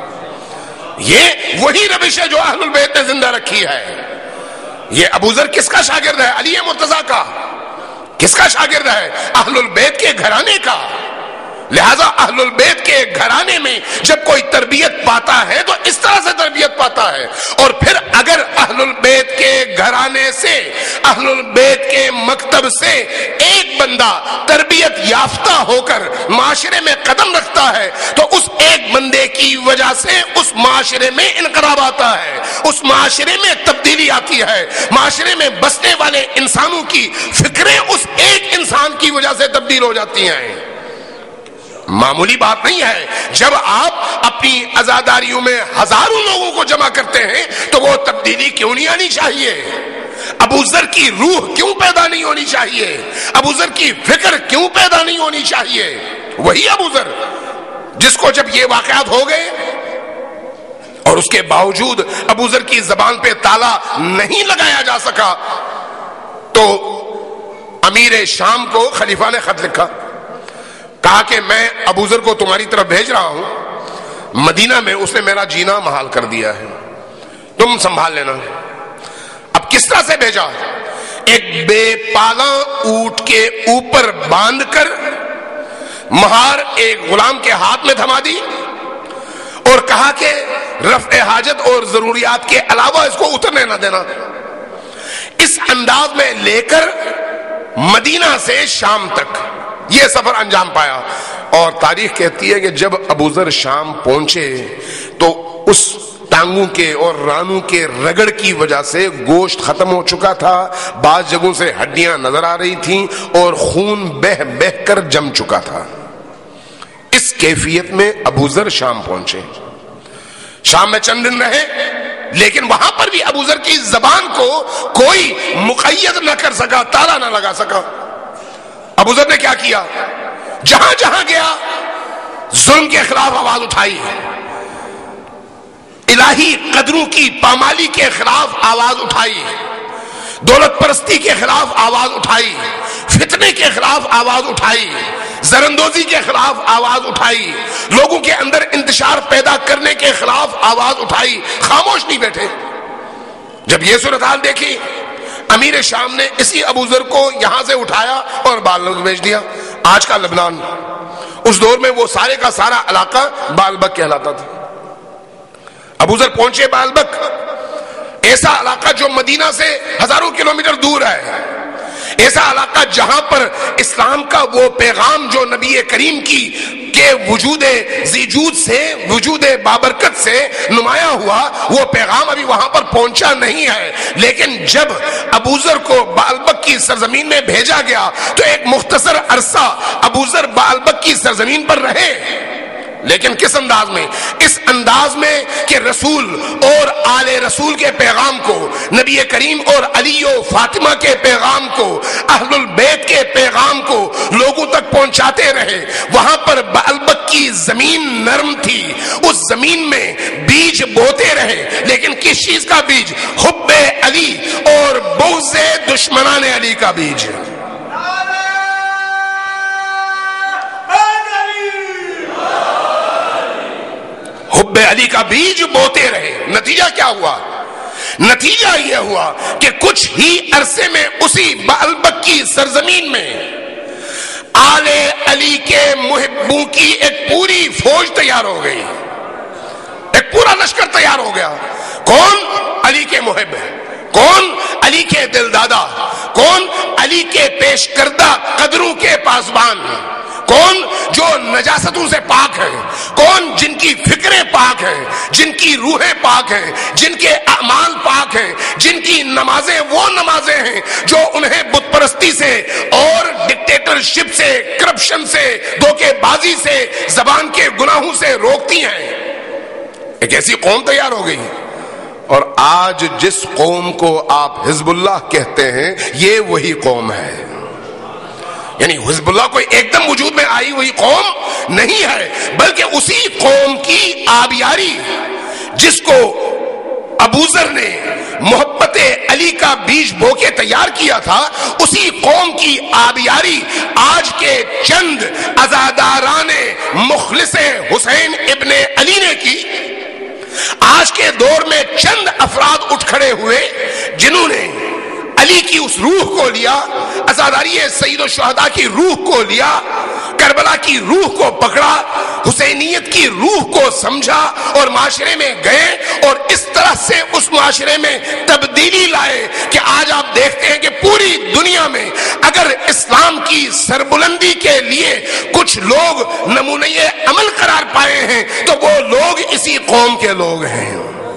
یہ وہی روش ہے جو اہل البیت نے زندہ رکھی ہے. یہ ابو ذر کس کا شاگرد ہے؟ علی مرتضیٰ کا. کس کا شاگرد ہے؟ اہل البیت کے گھرانے کا. لہذا اہل البیت کے گھرانے میں جب کوئی تربیت پاتا ہے تو اس طرح سے تربیت پاتا ہے. اور پھر اگر اہل البیت کے گھرانے سے اہل البیت کے مکتب سے ایک بندہ تربیت یافتہ ہو کر معاشرے میں قدم رکھتا ہے تو اس ایک بندے کی وجہ سے اس معاشرے میں انقلاب آتا ہے، اس معاشرے میں تبدیلی آتی ہے، معاشرے میں بسنے والے انسانوں کی فکریں اس ایک انسان کی وجہ سے تبدیل ہو جاتی ہیں۔ معمولی بات نہیں ہے۔ جب آپ اپنی عزاداریوں میں ہزاروں لوگوں کو جمع کرتے ہیں تو وہ تبدیلی کیوں نہیں آنی چاہیے؟ ابو ذر کی روح کیوں پیدا نہیں ہونی چاہیے؟ ابو ذر کی فکر کیوں پیدا نہیں ہونی چاہیے؟ وہی ابو ذر جس کو جب یہ واقعات ہو گئے اور اس کے باوجود ابو ذر کی زبان پہ تالا نہیں لگایا جا سکا تو امیر شام کو خلیفہ نے خط لکھا، کہا کہ میں ابو ذر کو تمہاری طرف بھیج رہا ہوں، مدینہ میں اس نے میرا جینا محال کر دیا ہے، تم سنبھال لینا۔ اب کس طرح سے بھیجا؟ ایک بے پالا اونٹ کے اوپر باندھ کر مہار ایک غلام کے ہاتھ میں تھما دی اور کہا کہ رفع حاجت اور ضروریات کے علاوہ اس کو اترنے نہ دینا۔ اس انداز میں لے کر مدینہ سے شام تک یہ سفر انجام پایا، اور تاریخ کہتی ہے کہ جب ابو ذر شام پہنچے تو اس ٹانگوں کے اور رانوں کے رگڑ کی وجہ سے گوشت ختم ہو چکا تھا، بعض جگہوں سے ہڈیاں نظر آ رہی تھیں اور خون بہ بہ کر جم چکا تھا۔ اس کیفیت میں ابو ذر شام پہنچے، شام میں چند دن رہے، لیکن وہاں پر بھی ابو ذر کی زبان کو کوئی مقید نہ کر سکا، تالا نہ لگا سکا۔ ابو ذر نے کیا کیا؟ جہاں جہاں گیا ظلم کے خلاف آواز اٹھائی، الہی قدروں کی پامالی کے خلاف آواز اٹھائی، دولت پرستی کے خلاف آواز اٹھائی، فتنے کے خلاف آواز اٹھائی، زرندوزی کے خلاف آواز اٹھائی، لوگوں کے اندر انتشار پیدا کرنے کے خلاف آواز اٹھائی، خاموش نہیں بیٹھے۔ جب یہ صورتحال دیکھی امیر شام نے اسی ابو ذر کو یہاں سے اٹھایا اور بالبک بھیج دیا۔ آج کا لبنان، اس دور میں وہ سارے کا سارا علاقہ بالبک کہلاتا تھا۔ ابو ذر پہنچے بالبک، ایسا علاقہ جو مدینہ سے ہزاروں کلومیٹر دور ہے، ایسا علاقہ جہاں پر اسلام کا وہ پیغام جو نبی کریم کی کے وجود ذیجود سے، وجود بابرکت سے نمایاں ہوا، وہ پیغام ابھی وہاں پر پہنچا نہیں ہے۔ لیکن جب ابو ذر کو بالبک کی سرزمین میں بھیجا گیا تو ایک مختصر عرصہ ابو ذر بالبک کی سرزمین پر رہے، لیکن کس انداز میں؟ اس انداز میں کہ رسول اور آل رسول کے پیغام کو، نبی کریم اور علی و فاطمہ کے پیغام کو، اہل البیت کے پیغام کو لوگوں تک پہنچاتے رہے۔ وہاں پر بالبک کی زمین نرم تھی، اس زمین میں بیج بوتے رہے، لیکن کس چیز کا بیج؟ حب علی اور بغض دشمنان علی کا بیج۔ حب علی کا بیج بوتے رہے۔ نتیجہ کیا ہوا؟ نتیجہ یہ ہوا کہ کچھ ہی عرصے میں اسی بالبک کی سرزمین میں آل علی کے محبوں کی ایک پوری فوج تیار ہو گئی، ایک پورا لشکر تیار ہو گیا۔ کون؟ علی کے محب، کون؟ علی کے دل دادا، کون؟ علی کے پیش کردہ قدروں کے پاسبان، کون؟ جو نجاستوں سے پاک ہیں، کون؟ جن کی فکریں پاک ہیں، جن کی روحیں پاک ہیں، جن کے اعمال پاک ہیں، جن کی نمازیں وہ نمازیں ہیں جو انہیں بت پرستی سے اور ڈکٹیٹرشپ سے، کرپشن سے، دھوکے بازی سے، زبان کے گناہوں سے روکتی ہیں۔ ایک ایسی قوم تیار ہو گئی، اور آج جس قوم کو آپ حزب اللہ کہتے ہیں یہ وہی قوم ہے۔ یعنی حزب اللہ کوئی ایک دم وجود میں آئی ہوئی قوم نہیں ہے، بلکہ اسی قوم کی آبیاری جس کو ابو ذر نے محبت علی کا بیج بو کے تیار کیا تھا، اسی قوم کی آبیاری آج کے چند عزاداران مخلص حسین ابن علی نے کی۔ آج کے دور میں چند افراد اٹھ کھڑے ہوئے جنہوں نے علی کی اس روح کو لیا، عزاداری سید الشہداء کی روح کو لیا، کربلا کی روح کو پکڑا، حسینیت کی روح کو سمجھا اور معاشرے میں گئے اور اس طرح سے اس معاشرے میں تبدیلی لائے کہ آج آپ دیکھتے ہیں کہ پوری دنیا میں اگر اسلام کی سربلندی کے لیے کچھ لوگ نمونہ عمل قرار پائے ہیں تو وہ لوگ اسی قوم کے لوگ ہیں۔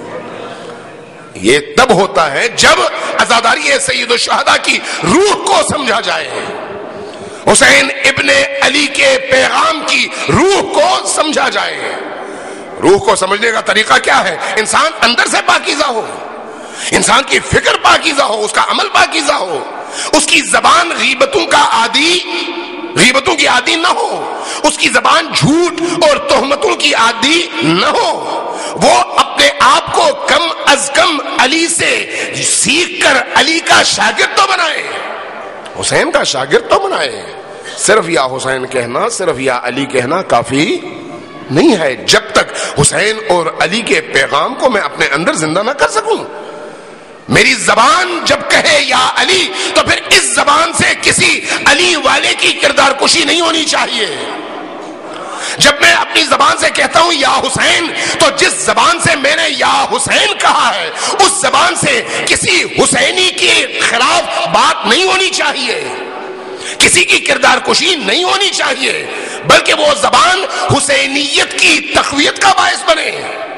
یہ تب ہوتا ہے جب عزاداری سید الشہداء کی روح کو سمجھا جائے، حسین ابن علی کے پیغام کی روح کو سمجھا جائے۔ روح کو سمجھنے کا طریقہ کیا ہے؟ انسان اندر سے پاکیزہ ہو، انسان کی فکر پاکیزہ ہو، اس کا عمل پاکیزہ ہو، اس کی زبان غیبتوں کا عادی غیبتوں کی عادی نہ ہو، اس کی زبان جھوٹ اور تہمتوں کی عادی نہ ہو، وہ اپنے آپ کو کم از کم علی سے سیکھ کر علی کا شاگرد تو بنائے، حسین کا شاگرد تو بنائے۔ صرف یا حسین کہنا، صرف یا علی کہنا کافی نہیں ہے جب تک حسین اور علی کے پیغام کو میں اپنے اندر زندہ نہ کر سکوں۔ میری زبان جب کہے یا علی تو پھر اس زبان سے کسی علی والے کی کردار کشی نہیں ہونی چاہیے۔ جب میں اپنی زبان سے کہتا ہوں یا حسین تو جس زبان سے میں نے یا حسین کہا ہے اس زبان سے کسی حسینی کے خلاف بات نہیں ہونی چاہیے، کسی کی کردار کشی نہیں ہونی چاہیے، بلکہ وہ زبان حسینیت کی تقویت کا باعث بنے،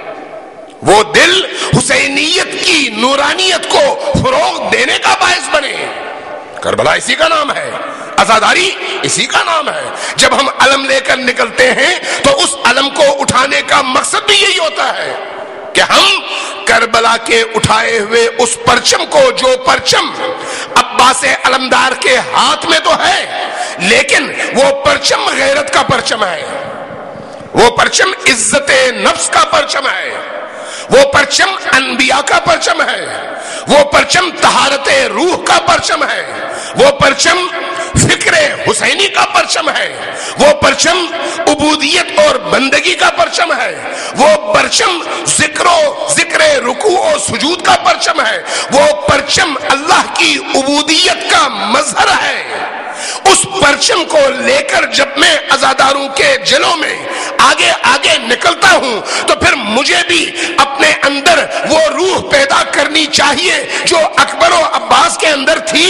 وہ دل حسینیت کی نورانیت کو فروغ دینے کا باعث بنے۔ کربلا اسی کا نام ہے، عزاداری اسی کا نام ہے۔ جب ہم علم لے کر نکلتے ہیں تو اس علم کو اٹھانے کا مقصد بھی یہی ہوتا ہے کہ ہم کربلا کے اٹھائے ہوئے اس پرچم کو، جو پرچم عباس علمدار کے ہاتھ میں تو ہے لیکن وہ پرچم غیرت کا پرچم ہے، وہ پرچم عزت نفس کا پرچم ہے، وہ پرچم انبیاء کا پرچم ہے، وہ پرچم طہارت روح کا پرچم ہے، وہ پرچم فکر حسینی کا پرچم ہے، وہ پرچم عبودیت اور بندگی کا پرچم ہے، وہ پرچم ذکر و ذکر رکوع و سجود کا پرچم ہے، وہ پرچم اللہ کی عبودیت کا مظہر ہے۔ اس پرچم کو لے کر جب میں عزاداروں کے جلوں میں آگے آگے نکلتا ہوں تو پھر مجھے بھی اپنے اندر وہ روح پیدا کرنی چاہیے جو اکبر و عباس کے اندر تھی،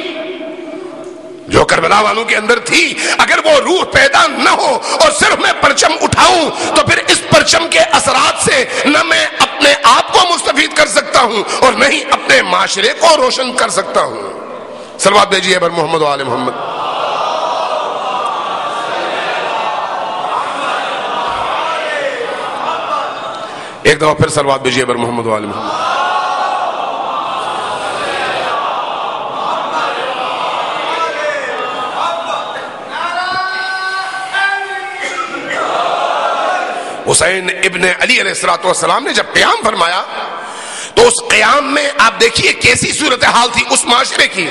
جو کربلا والوں کے اندر تھی۔ اگر وہ روح پیدا نہ ہو اور صرف میں پرچم اٹھاؤں تو پھر اس پرچم کے اثرات سے نہ میں اپنے آپ کو مستفید کر سکتا ہوں اور نہ ہی اپنے معاشرے کو روشن کر سکتا ہوں۔ صلوات بھیجیے بر محمد و آل محمد۔ ایک دفعہ پھر صلوات بھیجیے بر محمد و آل محمد۔ حسین ابن علی علیہ الصلوۃ والسلام نے جب قیام فرمایا تو اس قیام میں آپ دیکھیے کیسی صورتحال تھی اس معاشرے کی۔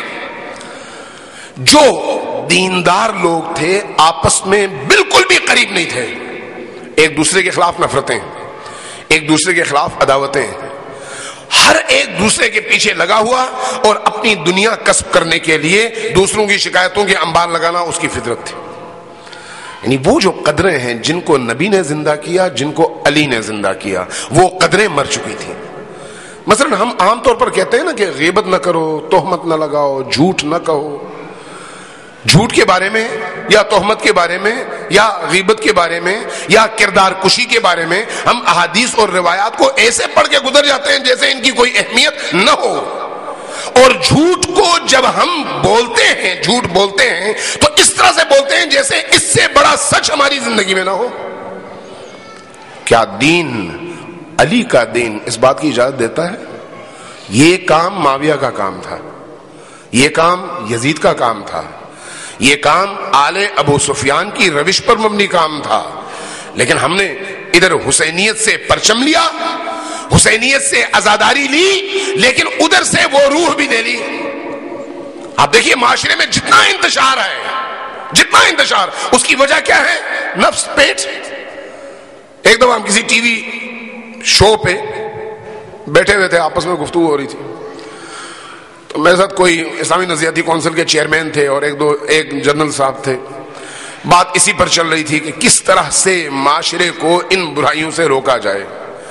جو دیندار لوگ تھے آپس میں بالکل بھی قریب نہیں تھے، ایک دوسرے کے خلاف نفرتیں، ایک دوسرے کے خلاف عداوتیں، ہر ایک دوسرے کے پیچھے لگا ہوا اور اپنی دنیا کسب کرنے کے لیے دوسروں کی شکایتوں کے انبار لگانا اس کی فطرت تھی۔ یعنی وہ جو قدریں ہیں جن کو نبی نے زندہ کیا، جن کو علی نے زندہ کیا، وہ قدریں مر چکی تھیں۔ مثلا ہم عام طور پر کہتے ہیں نا کہ غیبت نہ کرو، تہمت نہ لگاؤ، جھوٹ نہ کہو۔ جھوٹ کے بارے میں یا تہمت کے بارے میں یا غیبت کے بارے میں یا کردار کشی کے بارے میں ہم احادیث اور روایات کو ایسے پڑھ کے گزر جاتے ہیں جیسے ان کی کوئی اہمیت نہ ہو۔ اور جھوٹ کو جب ہم بولتے ہیں، جھوٹ بولتے ہیں تو اس طرح سے بولتے ہیں جیسے اس سے بڑا سچ ہماری زندگی میں نہ ہو۔ کیا دین، علی کا دین اس بات کی اجازت دیتا ہے؟ یہ کام معاویہ کا کام تھا، یہ کام یزید کا کام تھا، یہ کام آل ابو سفیان کی روش پر مبنی کام تھا، لیکن ہم نے ادھر حسینیت سے پرچم لیا، حسینیت سے عزاداری لی، لیکن ادھر سے وہ روح بھی لے لی۔ آپ دیکھیے معاشرے میں جتنا انتشار ہے، جتنا انتشار، اس کی وجہ کیا ہے؟ نفس، پیٹ۔ ایک دفعہ ہم کسی ٹی وی شو پہ بیٹھے ہوئے تھے، آپس میں گفتگو ہو رہی تھی، تو میرے ساتھ کوئی اسلامی نظریاتی کونسل کے چیئرمین تھے اور ایک دو ایک جنرل صاحب تھے۔ بات اسی پر چل رہی تھی کہ کس طرح سے معاشرے کو ان برائیوں سے روکا جائے۔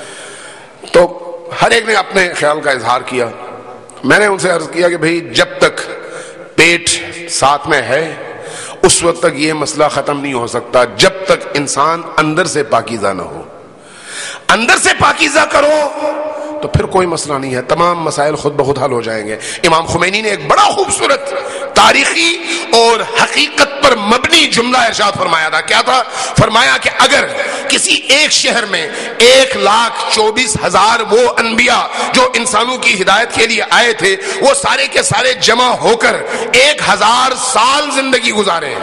تو ہر ایک نے اپنے خیال کا اظہار کیا۔ میں نے ان سے عرض کیا کہ بھئی جب تک پیٹ ساتھ میں ہے اس وقت تک یہ مسئلہ ختم نہیں ہو سکتا جب تک انسان اندر سے پاکیزہ نہ ہو. اندر سے پاکیزہ کرو تو پھر کوئی مسئلہ نہیں ہے، تمام مسائل خود بخود حل ہو جائیں گے. امام خمینی نے ایک بڑا خوبصورت تاریخی اور حقیقت پر مبنی جملہ ارشاد فرمایا تھا. کیا تھا؟ فرمایا کہ اگر کسی ایک شہر میں ایک لاکھ چوبیس ہزار وہ انبیاء جو انسانوں کی ہدایت کے لیے آئے تھے وہ سارے کے سارے جمع ہو کر ایک ہزار سال زندگی گزارے،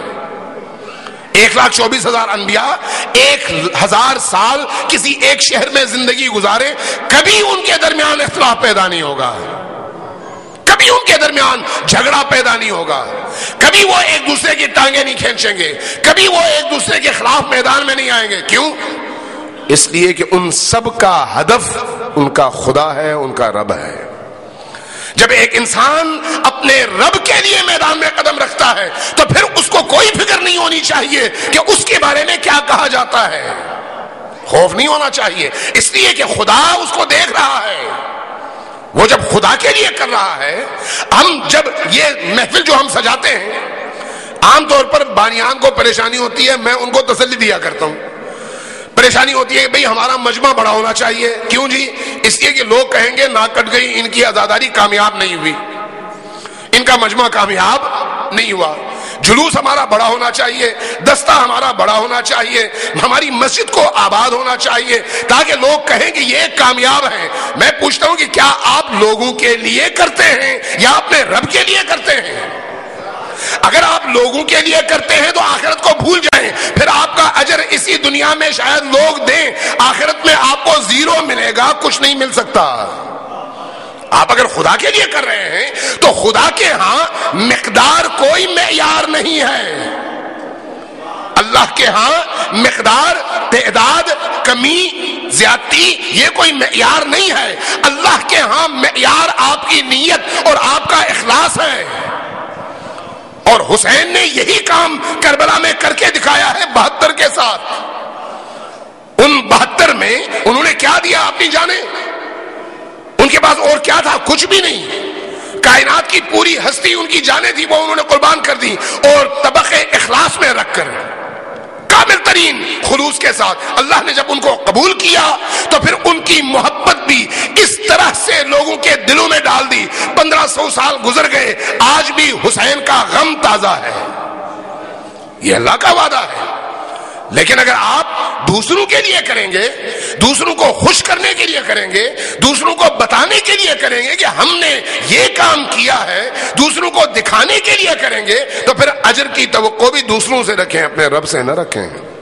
ایک لاکھ چوبیس ہزار انبیاء ایک ہزار سال کسی ایک شہر میں زندگی گزارے، کبھی ان کے درمیان اختلاف پیدا نہیں ہوگا، کبھی ان کے درمیان جھگڑا پیدا نہیں ہوگا، کبھی وہ ایک دوسرے کی ٹانگیں نہیں کھینچیں گے، کبھی وہ ایک دوسرے کے خلاف میدان میں نہیں آئیں گے. کیوں؟ اس لیے کہ ان سب کا ہدف ان کا خدا ہے، ان کا رب ہے. جب ایک انسان اپنے رب کے لیے میدان میں قدم رکھتا ہے تو پھر اس کو کوئی فکر نہیں ہونی چاہیے کہ اس کے بارے میں کیا کہا جاتا ہے، خوف نہیں ہونا چاہیے، اس لیے کہ خدا اس کو دیکھ رہا ہے. وہ جب خدا کے لیے کر رہا ہے، ہم جب یہ محفل جو ہم سجاتے ہیں عام طور پر بانیان کو پریشانی ہوتی ہے، میں ان کو تسلی دیا کرتا ہوں، پریشانی ہوتی ہے کہ بھئی ہمارا مجمع بڑا ہونا چاہیے. کیوں جی؟ اس لیے کہ لوگ کہیں گے ناک کٹ گئی، ان کی عزاداری کامیاب نہیں ہوئی، ان کا مجمع کامیاب نہیں ہوا. جلوس ہمارا بڑا ہونا چاہیے، دستہ ہمارا بڑا ہونا چاہیے، ہماری مسجد کو آباد ہونا چاہیے تاکہ لوگ کہیں کہ یہ کامیاب ہیں. میں پوچھتا ہوں کہ کیا آپ لوگوں کے لیے کرتے ہیں یا اپنے رب کے لیے کرتے ہیں؟ اگر آپ لوگوں کے لیے کرتے ہیں تو آخرت کو بھول جائیں، پھر آپ کا اجر اسی دنیا میں شاید لوگ دیں، آخرت میں آپ کو زیرو ملے گا، کچھ نہیں مل سکتا. آپ اگر خدا کے لیے کر رہے ہیں تو خدا کے ہاں مقدار کوئی معیار نہیں ہے. اللہ کے ہاں مقدار، تعداد، کمی، زیادتی یہ کوئی معیار نہیں ہے. اللہ کے ہاں معیار آپ کی نیت اور آپ کا اخلاص ہے. اور حسین نے یہی کام کربلا میں کر کے دکھایا ہے بہتر کے ساتھ. ان بہتر میں انہوں نے کیا دیا؟ اپنی جانیں. ان کے پاس اور کیا تھا؟ کچھ بھی نہیں. کائنات کی پوری ہستی ان کی جانیں تھی، وہ انہوں نے قربان کر دی، اور طبق اخلاص میں رکھ کر کامل ترین خلوص کے ساتھ. اللہ نے جب ان کو قبول کیا تو پھر ان کی محبت بھی اس طرح سے لوگوں کے دلوں میں ڈال دی. پندرہ سو سال گزر گئے، آج بھی حسین کا غم تازہ ہے. یہ اللہ کا وعدہ ہے. لیکن اگر آپ دوسروں کے لیے کریں گے، دوسروں کو خوش کرنے کے لیے کریں گے، دوسروں کو بتانے کے لیے کریں گے کہ ہم نے یہ کام کیا ہے، دوسروں کو دکھانے کے لیے کریں گے، تو پھر اجر کی توقع بھی دوسروں سے رکھیں، اپنے رب سے نہ رکھیں.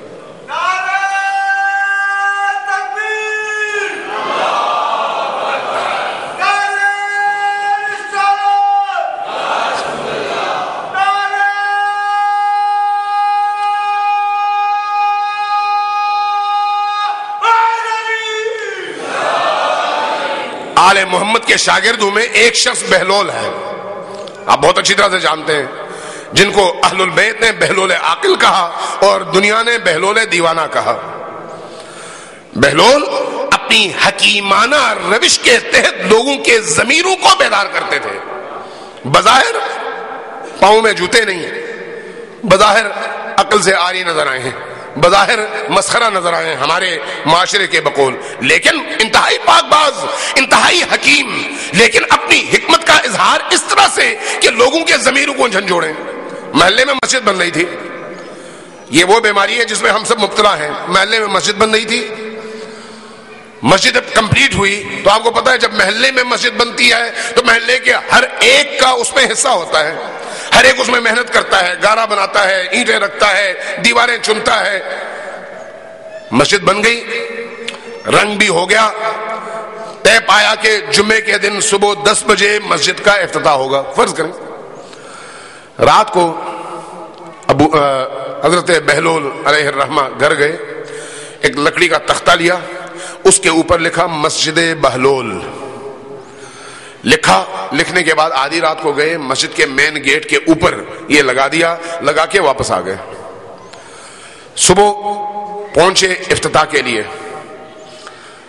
آل محمد کے شاگردوں میں ایک شخص بہلول ہے، آپ بہت اچھی طرح سے جانتے ہیں، جن کو اہل البیت نے بہلول عاقل کہا اور دنیا نے بہلول دیوانہ کہا. بہلول اپنی حکیمانہ روش کے تحت لوگوں کے ضمیروں کو بیدار کرتے تھے. بظاہر پاؤں میں جوتے نہیں، بظاہر عقل سے آری نظر آئے ہیں، بظاہر مسخرہ نظر آئے ہیں ہمارے معاشرے کے بقول، لیکن انتہائی پاک باز، انتہائی حکیم، لیکن اپنی حکمت کا اظہار اس طرح سے کہ لوگوں کے ضمیروں کو جھنجھوڑیں. محلے میں مسجد بن رہی تھی، یہ وہ بیماری ہے جس میں ہم سب مبتلا ہیں. محلے میں مسجد بن رہی تھی، مسجد کمپلیٹ ہوئی تو آپ کو پتا ہے جب محلے میں مسجد بنتی ہے تو محلے کے ہر ایک کا اس میں حصہ ہوتا ہے، ہر ایک اس میں محنت کرتا ہے، گارا بناتا ہے، اینٹیں رکھتا ہے، دیواریں چنتا ہے. مسجد بن گئی، رنگ بھی ہو گیا، طے پایا کہ جمعے کے دن صبح دس بجے مسجد کا افتتاح ہوگا. فرض کریں رات کو ابو حضرت بہلول علیہ الرحمہ گھر گئے، ایک لکڑی کا تختہ لیا، اس کے اوپر لکھا مسجد بہلول. لکھا، لکھنے کے بعد آدھی رات کو گئے، مسجد کے مین گیٹ کے اوپر یہ لگا دیا، لگا کے واپس آ گئے. صبح پہنچے افتتاح کے لیے،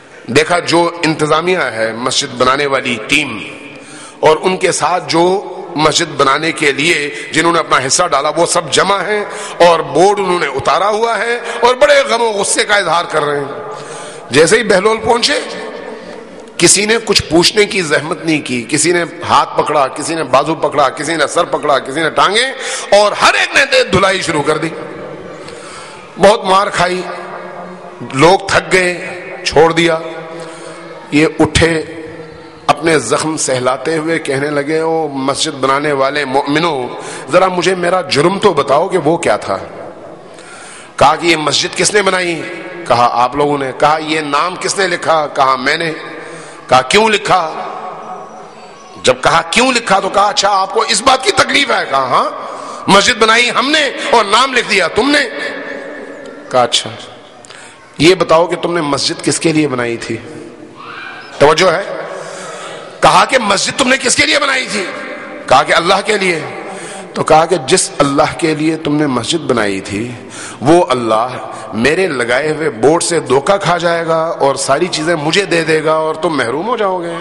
دیکھا جو انتظامیہ ہے مسجد بنانے والی ٹیم اور ان کے ساتھ جو مسجد بنانے کے لیے جنہوں نے اپنا حصہ ڈالا وہ سب جمع ہیں اور بورڈ انہوں نے اتارا ہوا ہے اور بڑے غم و غصے کا اظہار کر رہے ہیں. جیسے ہی بہلول پہنچے کسی نے کچھ پوچھنے کی زحمت نہیں کی, کسی نے ہاتھ پکڑا, کسی نے بازو پکڑا, کسی نے سر پکڑا, کسی نے ٹانگیں, اور ہر ایک نے دھلائی شروع کر دی. بہت مار کھائی, لوگ تھک گئے, چھوڑ دیا. یہ اٹھے اپنے زخم سہلاتے ہوئے کہنے لگے او مسجد بنانے والے مومنوں, ذرا مجھے میرا جرم تو بتاؤ کہ وہ کیا تھا. کہا کہ یہ مسجد کس نے بنائی؟ کہا آپ لوگوں نے. کہا یہ نام کس نے لکھا؟ کہا میں نے. کہا کیوں لکھا؟ جب کہا کیوں لکھا تو کہا اچھا آپ کو اس بات کی تکلیف ہے؟ کہا ہاں, مسجد بنائی ہم نے اور نام لکھ دیا تم نے. کہا اچھا یہ بتاؤ کہ تم نے مسجد کس کے لیے بنائی تھی؟ توجہ ہے. کہا کہ مسجد تم نے کس کے لیے بنائی تھی؟ کہا کہ اللہ کے لیے. تو کہا کہ جس اللہ کے لیے تم نے مسجد بنائی تھی وہ اللہ میرے لگائے ہوئے بورڈ سے دھوکہ کھا جائے گا اور ساری چیزیں مجھے دے دے گا اور تم محروم ہو جاؤ گے.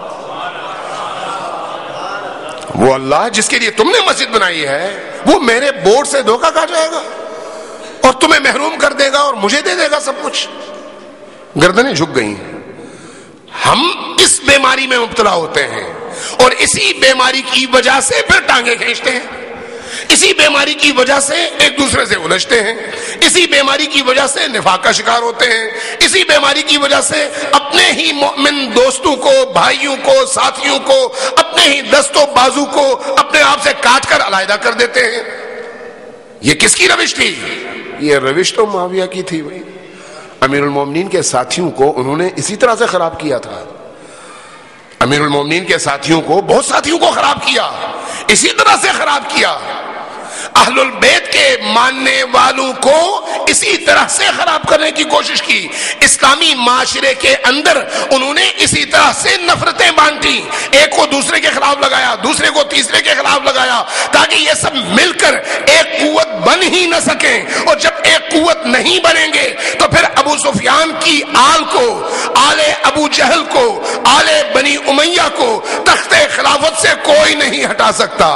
وہ اللہ جس کے لیے تم نے مسجد بنائی ہے وہ میرے بورڈ سے دھوکہ کھا جائے گا اور تمہیں محروم کر دے گا اور مجھے دے دے گا سب کچھ. گردنیں جھک گئیں. ہم اس بیماری میں مبتلا ہوتے ہیں اور اسی بیماری کی وجہ سے پھر ٹانگیں کھینچتے ہیں, اسی بیماری کی وجہ سے ایک دوسرے سے الجھتے ہیں, اسی بیماری کی وجہ سے نفاق کا شکار ہوتے ہیں, اسی بیماری کی وجہ سے اپنے ہی مومن دوستوں کو, بھائیوں کو, ساتھیوں کو, اپنے ہی دست و بازو کو اپنے آپ سے کاٹ کر علیحدہ کر دیتے ہیں. یہ کس کی روش تھی؟ یہ روش تو معاویہ کی تھی. بھائی امیر المومنین کے ساتھیوں کو انہوں نے اسی طرح سے خراب کیا تھا. امیر المومنین کے ساتھیوں کو, بہت ساتھیوں کو خراب کیا, اسی طرح سے خراب کیا. اہل البیت کے ماننے والوں کو اسی طرح سے خراب کرنے کی کوشش کی. اسلامی معاشرے کے اندر انہوں نے اسی طرح سے نفرتیں بانٹی, ایک کو دوسرے کے خلاف لگایا, دوسرے کو تیسرے کے خلاف لگایا, تاکہ یہ سب مل کر ایک قوت بن ہی نہ سکیں. اور جب ایک قوت نہیں بنیں گے تو پھر ابو سفیان کی آل کو, آل ابو جہل کو, آل بنی امیہ کو تخت خلافت سے کوئی نہیں ہٹا سکتا.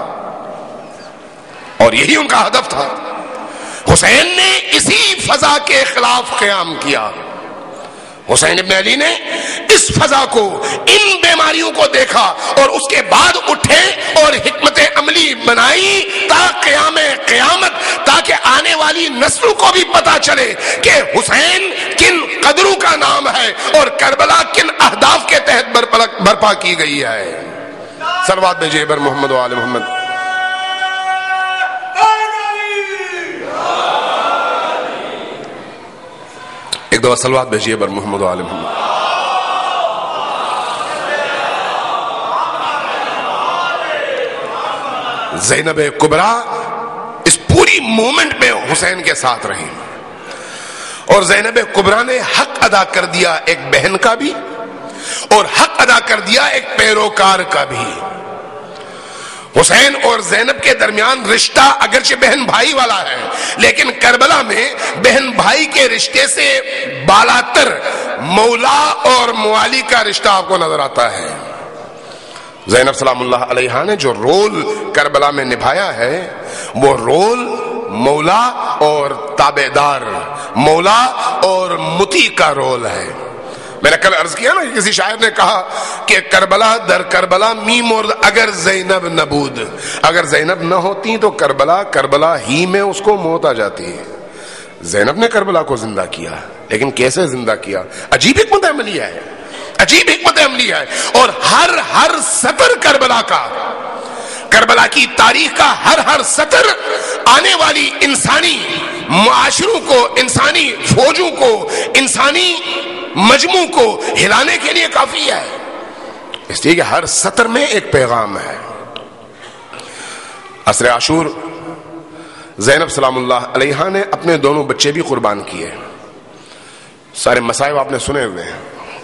اور یہی ان کا ہدف تھا. حسین نے اسی فضا کے خلاف قیام کیا. حسین ابن علی نے اس فضا کو, ان بیماریوں کو دیکھا اور اس کے بعد اٹھے اور حکمت عملی بنائی تا قیام قیامت, تاکہ آنے والی نسلوں کو بھی پتا چلے کہ حسین کن قدروں کا نام ہے اور کربلا کن اہداف کے تحت برپا کی گئی ہے. صلوات بھیجیے بر محمد و آل محمد. ایک دو صلوات بھیجیے بر محمد و آل محمد. زینب کبریٰ اس پوری مومنٹ میں حسین کے ساتھ رہی اور زینب کبریٰ نے حق ادا کر دیا ایک بہن کا بھی اور حق ادا کر دیا ایک پیروکار کا بھی. حسین اور زینب کے درمیان رشتہ اگرچہ بہن بھائی والا ہے, لیکن کربلا میں بہن بھائی کے رشتے سے بالاتر مولا اور موالی کا رشتہ آپ کو نظر آتا ہے. زینب سلام اللہ علیہا نے جو رول کربلا میں نبھایا ہے وہ رول مولا اور تابعدار, مولا اور مطیع کا رول ہے. میں نے کل عرض کیا نا, کسی شاعر نے کہا کہ کربلا در کربلا می مرد اگر زینب نبود, اگر زینب نہ ہوتی تو کربلا کربلا ہی میں اس کو موت آ جاتی ہے. زینب نے کربلا کو زندہ کیا, لیکن کیسے زندہ کیا؟ عجیب حکمت عملیہ ہے, عجیب حکمت عملیہ ہے. اور ہر ہر سطر کربلا کا, کربلا کی تاریخ کا ہر ہر سطر آنے والی انسانی معاشروں کو, انسانی فوجوں کو, انسانی مجموع کو ہلانے کے لیے کافی ہے. اس لیے کہ ہر سطر میں ایک پیغام ہے. عصر عاشور زینب سلام اللہ علیہا نے اپنے دونوں بچے بھی قربان کیے. سارے مصائب آپ نے سنے ہوئے ہیں.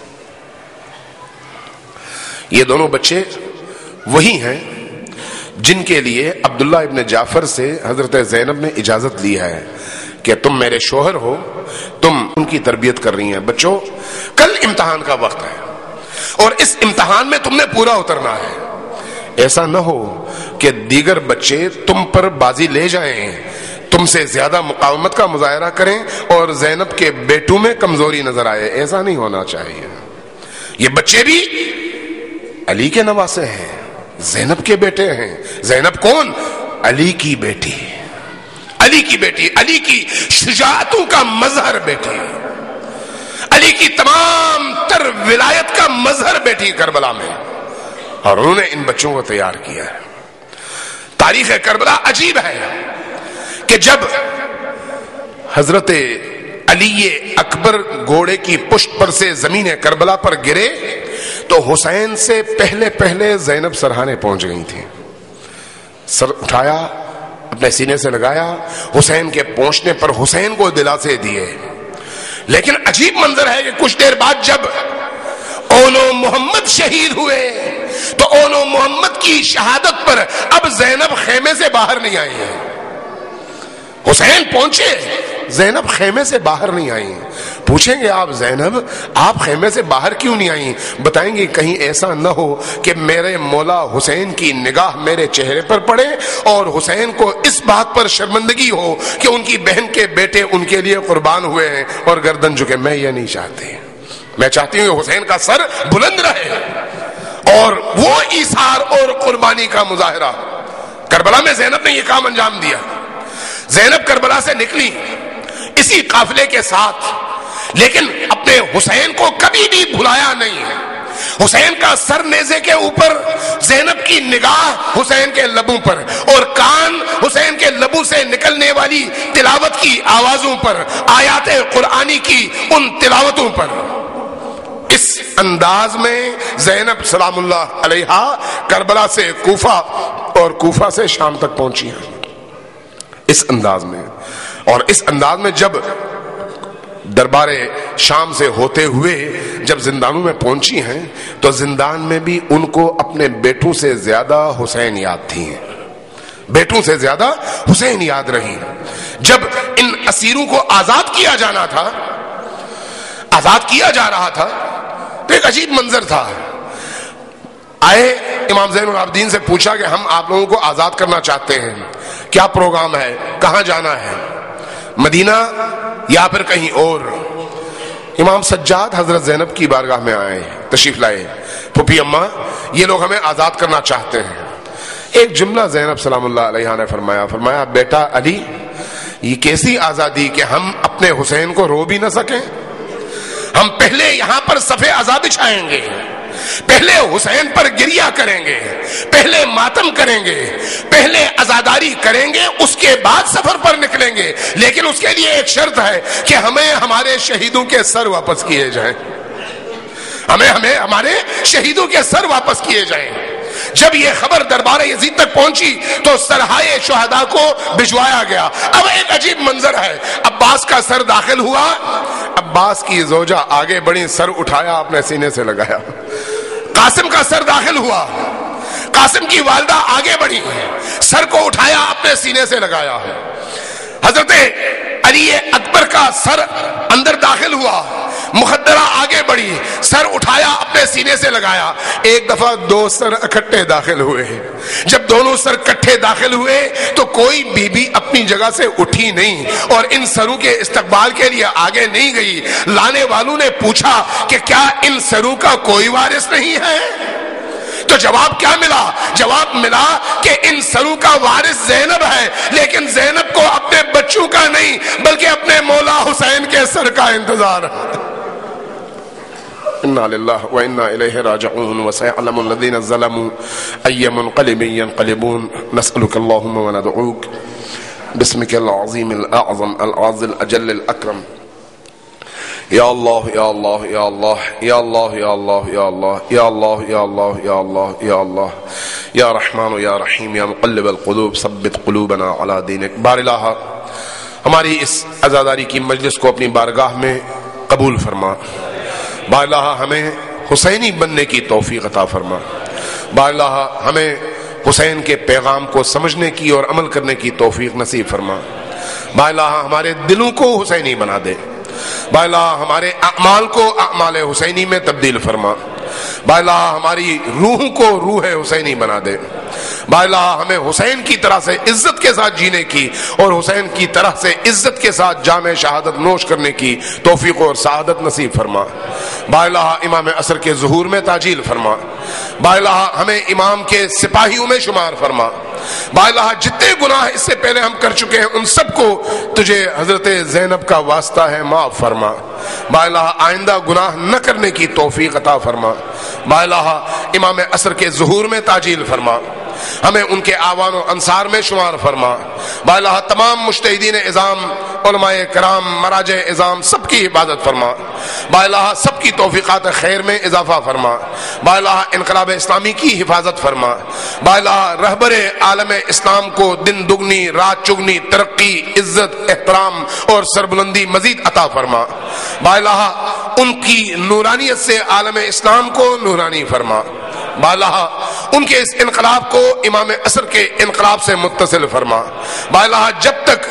یہ دونوں بچے وہی ہیں جن کے لیے عبداللہ ابن جعفر سے حضرت زینب نے اجازت لی ہے کہ تم میرے شوہر ہو, تم ان کی تربیت کر رہی ہیں. بچوں کل امتحان کا وقت ہے اور اس امتحان میں تم نے پورا اترنا ہے. ایسا نہ ہو کہ دیگر بچے تم پر بازی لے جائیں، تم سے زیادہ مقاومت کا مظاہرہ کریں اور زینب کے بیٹوں میں کمزوری نظر آئے. ایسا نہیں ہونا چاہیے. یہ بچے بھی علی کے نواسے ہیں، زینب کے بیٹے ہیں. زینب کون؟ علی کی بیٹی، علی کی بیٹی، علی کی شجاعتوں کا مظہر بیٹی، علی کی تمام تر ولایت کا مظہر بیٹی کربلا میں. اور انہوں نے ان بچوں کو تیار کیا ہے. تاریخ کربلا عجیب ہے کہ جب حضرت علی اکبر گھوڑے کی پشت پر سے زمین کربلا پر گرے تو حسین سے پہلے پہلے زینب سرہانے پہنچ گئی تھی. سر اٹھایا، اپنے سینے سے لگایا، حسین کے پہنچنے پر حسین کو دلاسے دیے. لیکن عجیب منظر ہے کہ کچھ دیر بعد جب اولو محمد شہید ہوئے تو اولو محمد کی شہادت پر اب زینب خیمے سے باہر نہیں آئی ہے. حسین پہنچے، زینب خیمے سے باہر نہیں آئی. پوچھیں گے آپ زینب آپ خیمے سے باہر کیوں نہیں آئی؟ بتائیں گے کہیں ایسا نہ ہو کہ میرے مولا حسین کی نگاہ میرے چہرے پر پڑے اور حسین کو اس بات پر شرمندگی ہو کہ ان کی بہن کے بیٹے ان کے لیے قربان ہوئے ہیں اور گردن جھکے. میں یہ نہیں چاہتی. میں چاہتی ہوں کہ حسین کا سر بلند رہے اور وہ ایثار اور قربانی کا مظاہرہ. کربلا میں زینب نے یہ کام انجام دیا. زینب کربلا سے نکلی اسی قافلے کے ساتھ، لیکن اپنے حسین کو کبھی بھی بھلایا نہیں. حسین کا سر نیزے کے اوپر، زینب کی نگاہ حسین کے لبوں پر اور کان حسین کے لبوں سے نکلنے والی تلاوت کی آوازوں پر، آیات قرآنی کی ان تلاوتوں پر. اس انداز میں زینب سلام اللہ علیہا کربلا سے کوفہ اور کوفہ سے شام تک پہنچی ہیں. اس انداز میں اور اس انداز میں جب دربار شام سے ہوتے ہوئے جب زندانوں میں پہنچی ہیں تو زندان میں بھی ان کو اپنے بیٹوں سے زیادہ حسین یاد تھی. بیٹوں سے زیادہ حسین یاد رہی. جب ان اسیروں کو آزاد کیا جانا تھا، آزاد کیا جا رہا تھا تو ایک عجیب منظر تھا. آئے امام زین العابدین سے پوچھا کہ ہم آپ لوگوں کو آزاد کرنا چاہتے ہیں، کیا پروگرام ہے، کہاں جانا ہے، مدینہ یا پھر کہیں اور؟ امام سجاد حضرت زینب کی بارگاہ میں آئے، تشریف لائے. پھوپھی اماں یہ لوگ ہمیں آزاد کرنا چاہتے ہیں. ایک جملہ زینب سلام اللہ علیہا نے فرمایا فرمایا بیٹا علی، یہ کیسی آزادی کہ ہم اپنے حسین کو رو بھی نہ سکیں؟ ہم پہلے یہاں پر صفے عذاب بچھائیں گے، پہلے حسین پر گریہ کریں گے، پہلے ماتم کریں گے، پہلے عزاداری کریں گے، اس کے بعد سفر پر نکلیں گے. لیکن اس کے لیے ایک شرط ہے کہ ہمیں ہمارے شہیدوں کے سر واپس کیے جائیں. ہمیں ہمیں ہمارے شہیدوں کے سر واپس کیے جائیں. جب یہ خبر دربار یزید تک پہنچی تو سرحائے شہداء کو بھجوایا گیا. اب ایک عجیب منظر ہے. عباس کا سر داخل ہوا، عباس کی زوجہ آگے بڑی، سر اٹھایا اپنے سینے سے لگایا. قاسم کا سر داخل ہوا، قاسم کی والدہ آگے بڑھی، سر کو اٹھایا اپنے سینے سے لگایا. حضرت علی اکبر کا سر اندر داخل ہوا، مخدرہ آگے بڑھی، سر اٹھایا اپنے سینے سے لگایا. ایک دفعہ دو سر اکٹھے داخل ہوئے. جب دونوں سر اکٹھے داخل ہوئے تو کوئی بی بی اپنی جگہ سے اٹھی نہیں اور ان سروں کے استقبال کے لیے آگے نہیں گئی. لانے والوں نے پوچھا کہ کیا ان سروں کا کوئی وارث نہیں ہے؟ تو جواب کیا ملا؟ جواب ملا کہ ان سروں کا وارث زینب ہے، لیکن زینب کو اپنے بچوں کا نہیں بلکہ اپنے مولا حسین کے سر کا انتظار ہے. انا للہ وانا الیہ راجعون وسيعلم الذين ظلموا اي منقلب ينقلبون. نسألك اللهم وندعوك باسمك العظيم الاعظم العز الاجل الاكرم. یا اللہ یا اللہ یا اللہ یا اللہ یا اللہ یا اللہ یا اللہ یا اللہ یا اللہ یا اللہ یا رحمان یا رحیم یا مقلب القلوب ثبت قلوبنا علی دینک. بار الہ ہماری اس عزاداری کی مجلس کو اپنی بارگاہ میں قبول فرما. بار الہ ہمیں حسینی بننے کی توفیق عطا فرما. بار الہ ہمیں حسین کے پیغام کو سمجھنے کی اور عمل کرنے کی توفیق نصیب فرما. بار الہ ہمارے دلوں کو حسینی بنا دے. بار الہ ہمارے اعمال کو اعمال حسینی میں تبدیل فرما. بالا ہماری روح کو روح حسینی بنا دے. بالا ہمیں حسین کی طرح سے عزت کے ساتھ جینے کی اور حسین کی طرح سے عزت کے ساتھ جام شہادت نوش کرنے کی توفیق اور سعادت نصیب فرما. بالا امام عصر کے ظہور میں تاجیل فرما. بالا ہمیں امام کے سپاہیوں میں شمار فرما. بالا جتنے گناہ اس سے پہلے ہم کر چکے ہیں ان سب کو تجھے حضرت زینب کا واسطہ ہے معاف فرما. بالا آئندہ گناہ نہ کرنے کی توفیق عطا فرما. بالا امام عصر کے ظہور میں تاجیل فرما. ہمیں ان کے آوان و انصار میں شمار فرما. بالا تمام مجتہدین اعظام، علماء کرام، مراجع اعظام سب کی عبادت فرما. بالا سب کی توفیقات خیر میں اضافہ فرما. بالا انقلاب اسلامی کی حفاظت فرما. بالا رہبر عالم اسلام کو دن دگنی رات چگنی ترقی، عزت، احترام اور سربلندی مزید عطا فرما. بالا ان کی نورانیت سے عالم اسلام کو نورانی فرما. بالا ان کے اس انقلاب کو امام عصر کے انقلاب سے متصل فرما. بالا جب تک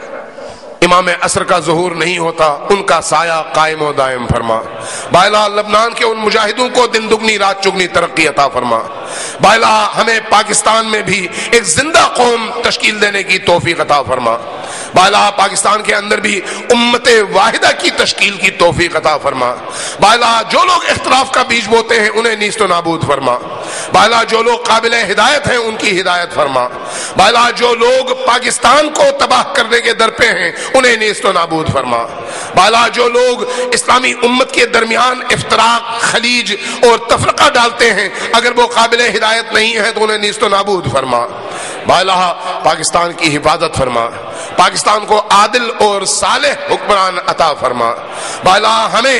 امام عصر کا ظہور نہیں ہوتا ان کا سایہ قائم و دائم فرما. بالا لبنان کے ان مجاہدوں کو دن دگنی رات چگنی ترقی عطا فرما. بالا ہمیں پاکستان میں بھی ایک زندہ قوم تشکیل دینے کی توفیق عطا فرما. بالا پاکستان کے اندر بھی امت واحدہ کی تشکیل کی توفیق عطا فرما. بالا جو لوگ اختلاف کا بیج بوتے ہیں انہیں نیست و نابود فرما. بالا جو لوگ قابل ہدایت ہیں ان کی ہدایت فرما. بالا جو لوگ پاکستان کو تباہ کرنے کے در پہ ہیں انہیں نیست و نابود فرما. بالا جو لوگ اسلامی امت کے درمیان افتراق، خلیج اور تفرقہ ڈالتے ہیں اگر وہ قابل ہدایت نہیں ہے تو انہیں نیست و نابود فرما. بالا پاکستان کی حفاظت فرما. پاکستان کو عادل اور صالح حکمران عطا فرما. بالا ہمیں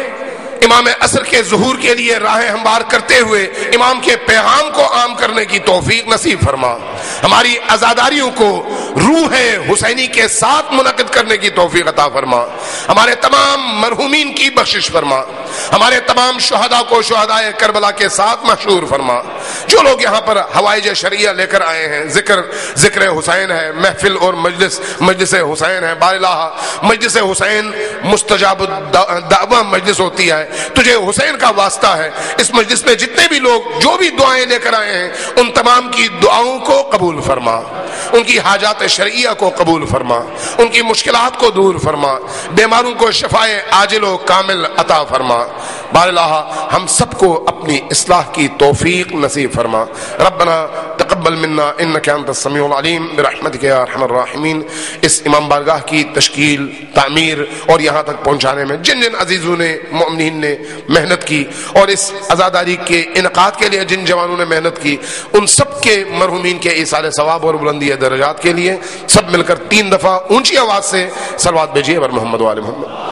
امام عصر کے ظہور کے لیے راہ ہموار کرتے ہوئے امام کے پیغام کو عام کرنے کی توفیق نصیب فرما. ہماری عزاداریوں کو روح حسینی کے ساتھ منعقد کرنے کی توفیق عطا فرما. ہمارے تمام مرحومین کی بخشش فرما. ہمارے تمام شہداء کو شہدائے کربلا کے ساتھ محشور فرما. جو لوگ یہاں پر حوائج شرعیہ لے کر آئے ہیں، ذکر ذکر حسین ہے، محفل اور مجلس مجلس حسین ہے. بارالہ مجلس حسین مستجاب الدعوہ مجلس ہوتی ہے. تجھے حسین کا واسطہ ہے. اس مجلس میں جتنے بھی لوگ جو بھی دعائیں لے کر آئے ہیں ان تمام کی دعاؤں کو قبول فرما. ان کی حاجات شرعیہ کو قبول فرما. ان کی مشکلات کو دور فرما. بیماروں کو شفائے عاجل و کامل عطا فرما. بارالہ ہم سب کو اپنی اصلاح کی توفیق نصیب فرما. ربنا تقبل منا انک انت السمیع العلیم برحمتک یا ارحم الراحمین. اس امام بارگاہ کی تشکیل، تعمیر اور یہاں تک پہنچانے میں جن جن عزیزوں نے، مؤمنین نے محنت کی اور اس عزاداری کے انعقاد کے لیے جن جوانوں نے محنت کی، ان سب کے مرحومین کے ایصال ثواب اور بلندی درجات کے لیے سب مل کر تین دفعہ اونچی آواز سے صلوات بھیجیے بر محمد و آل محمد.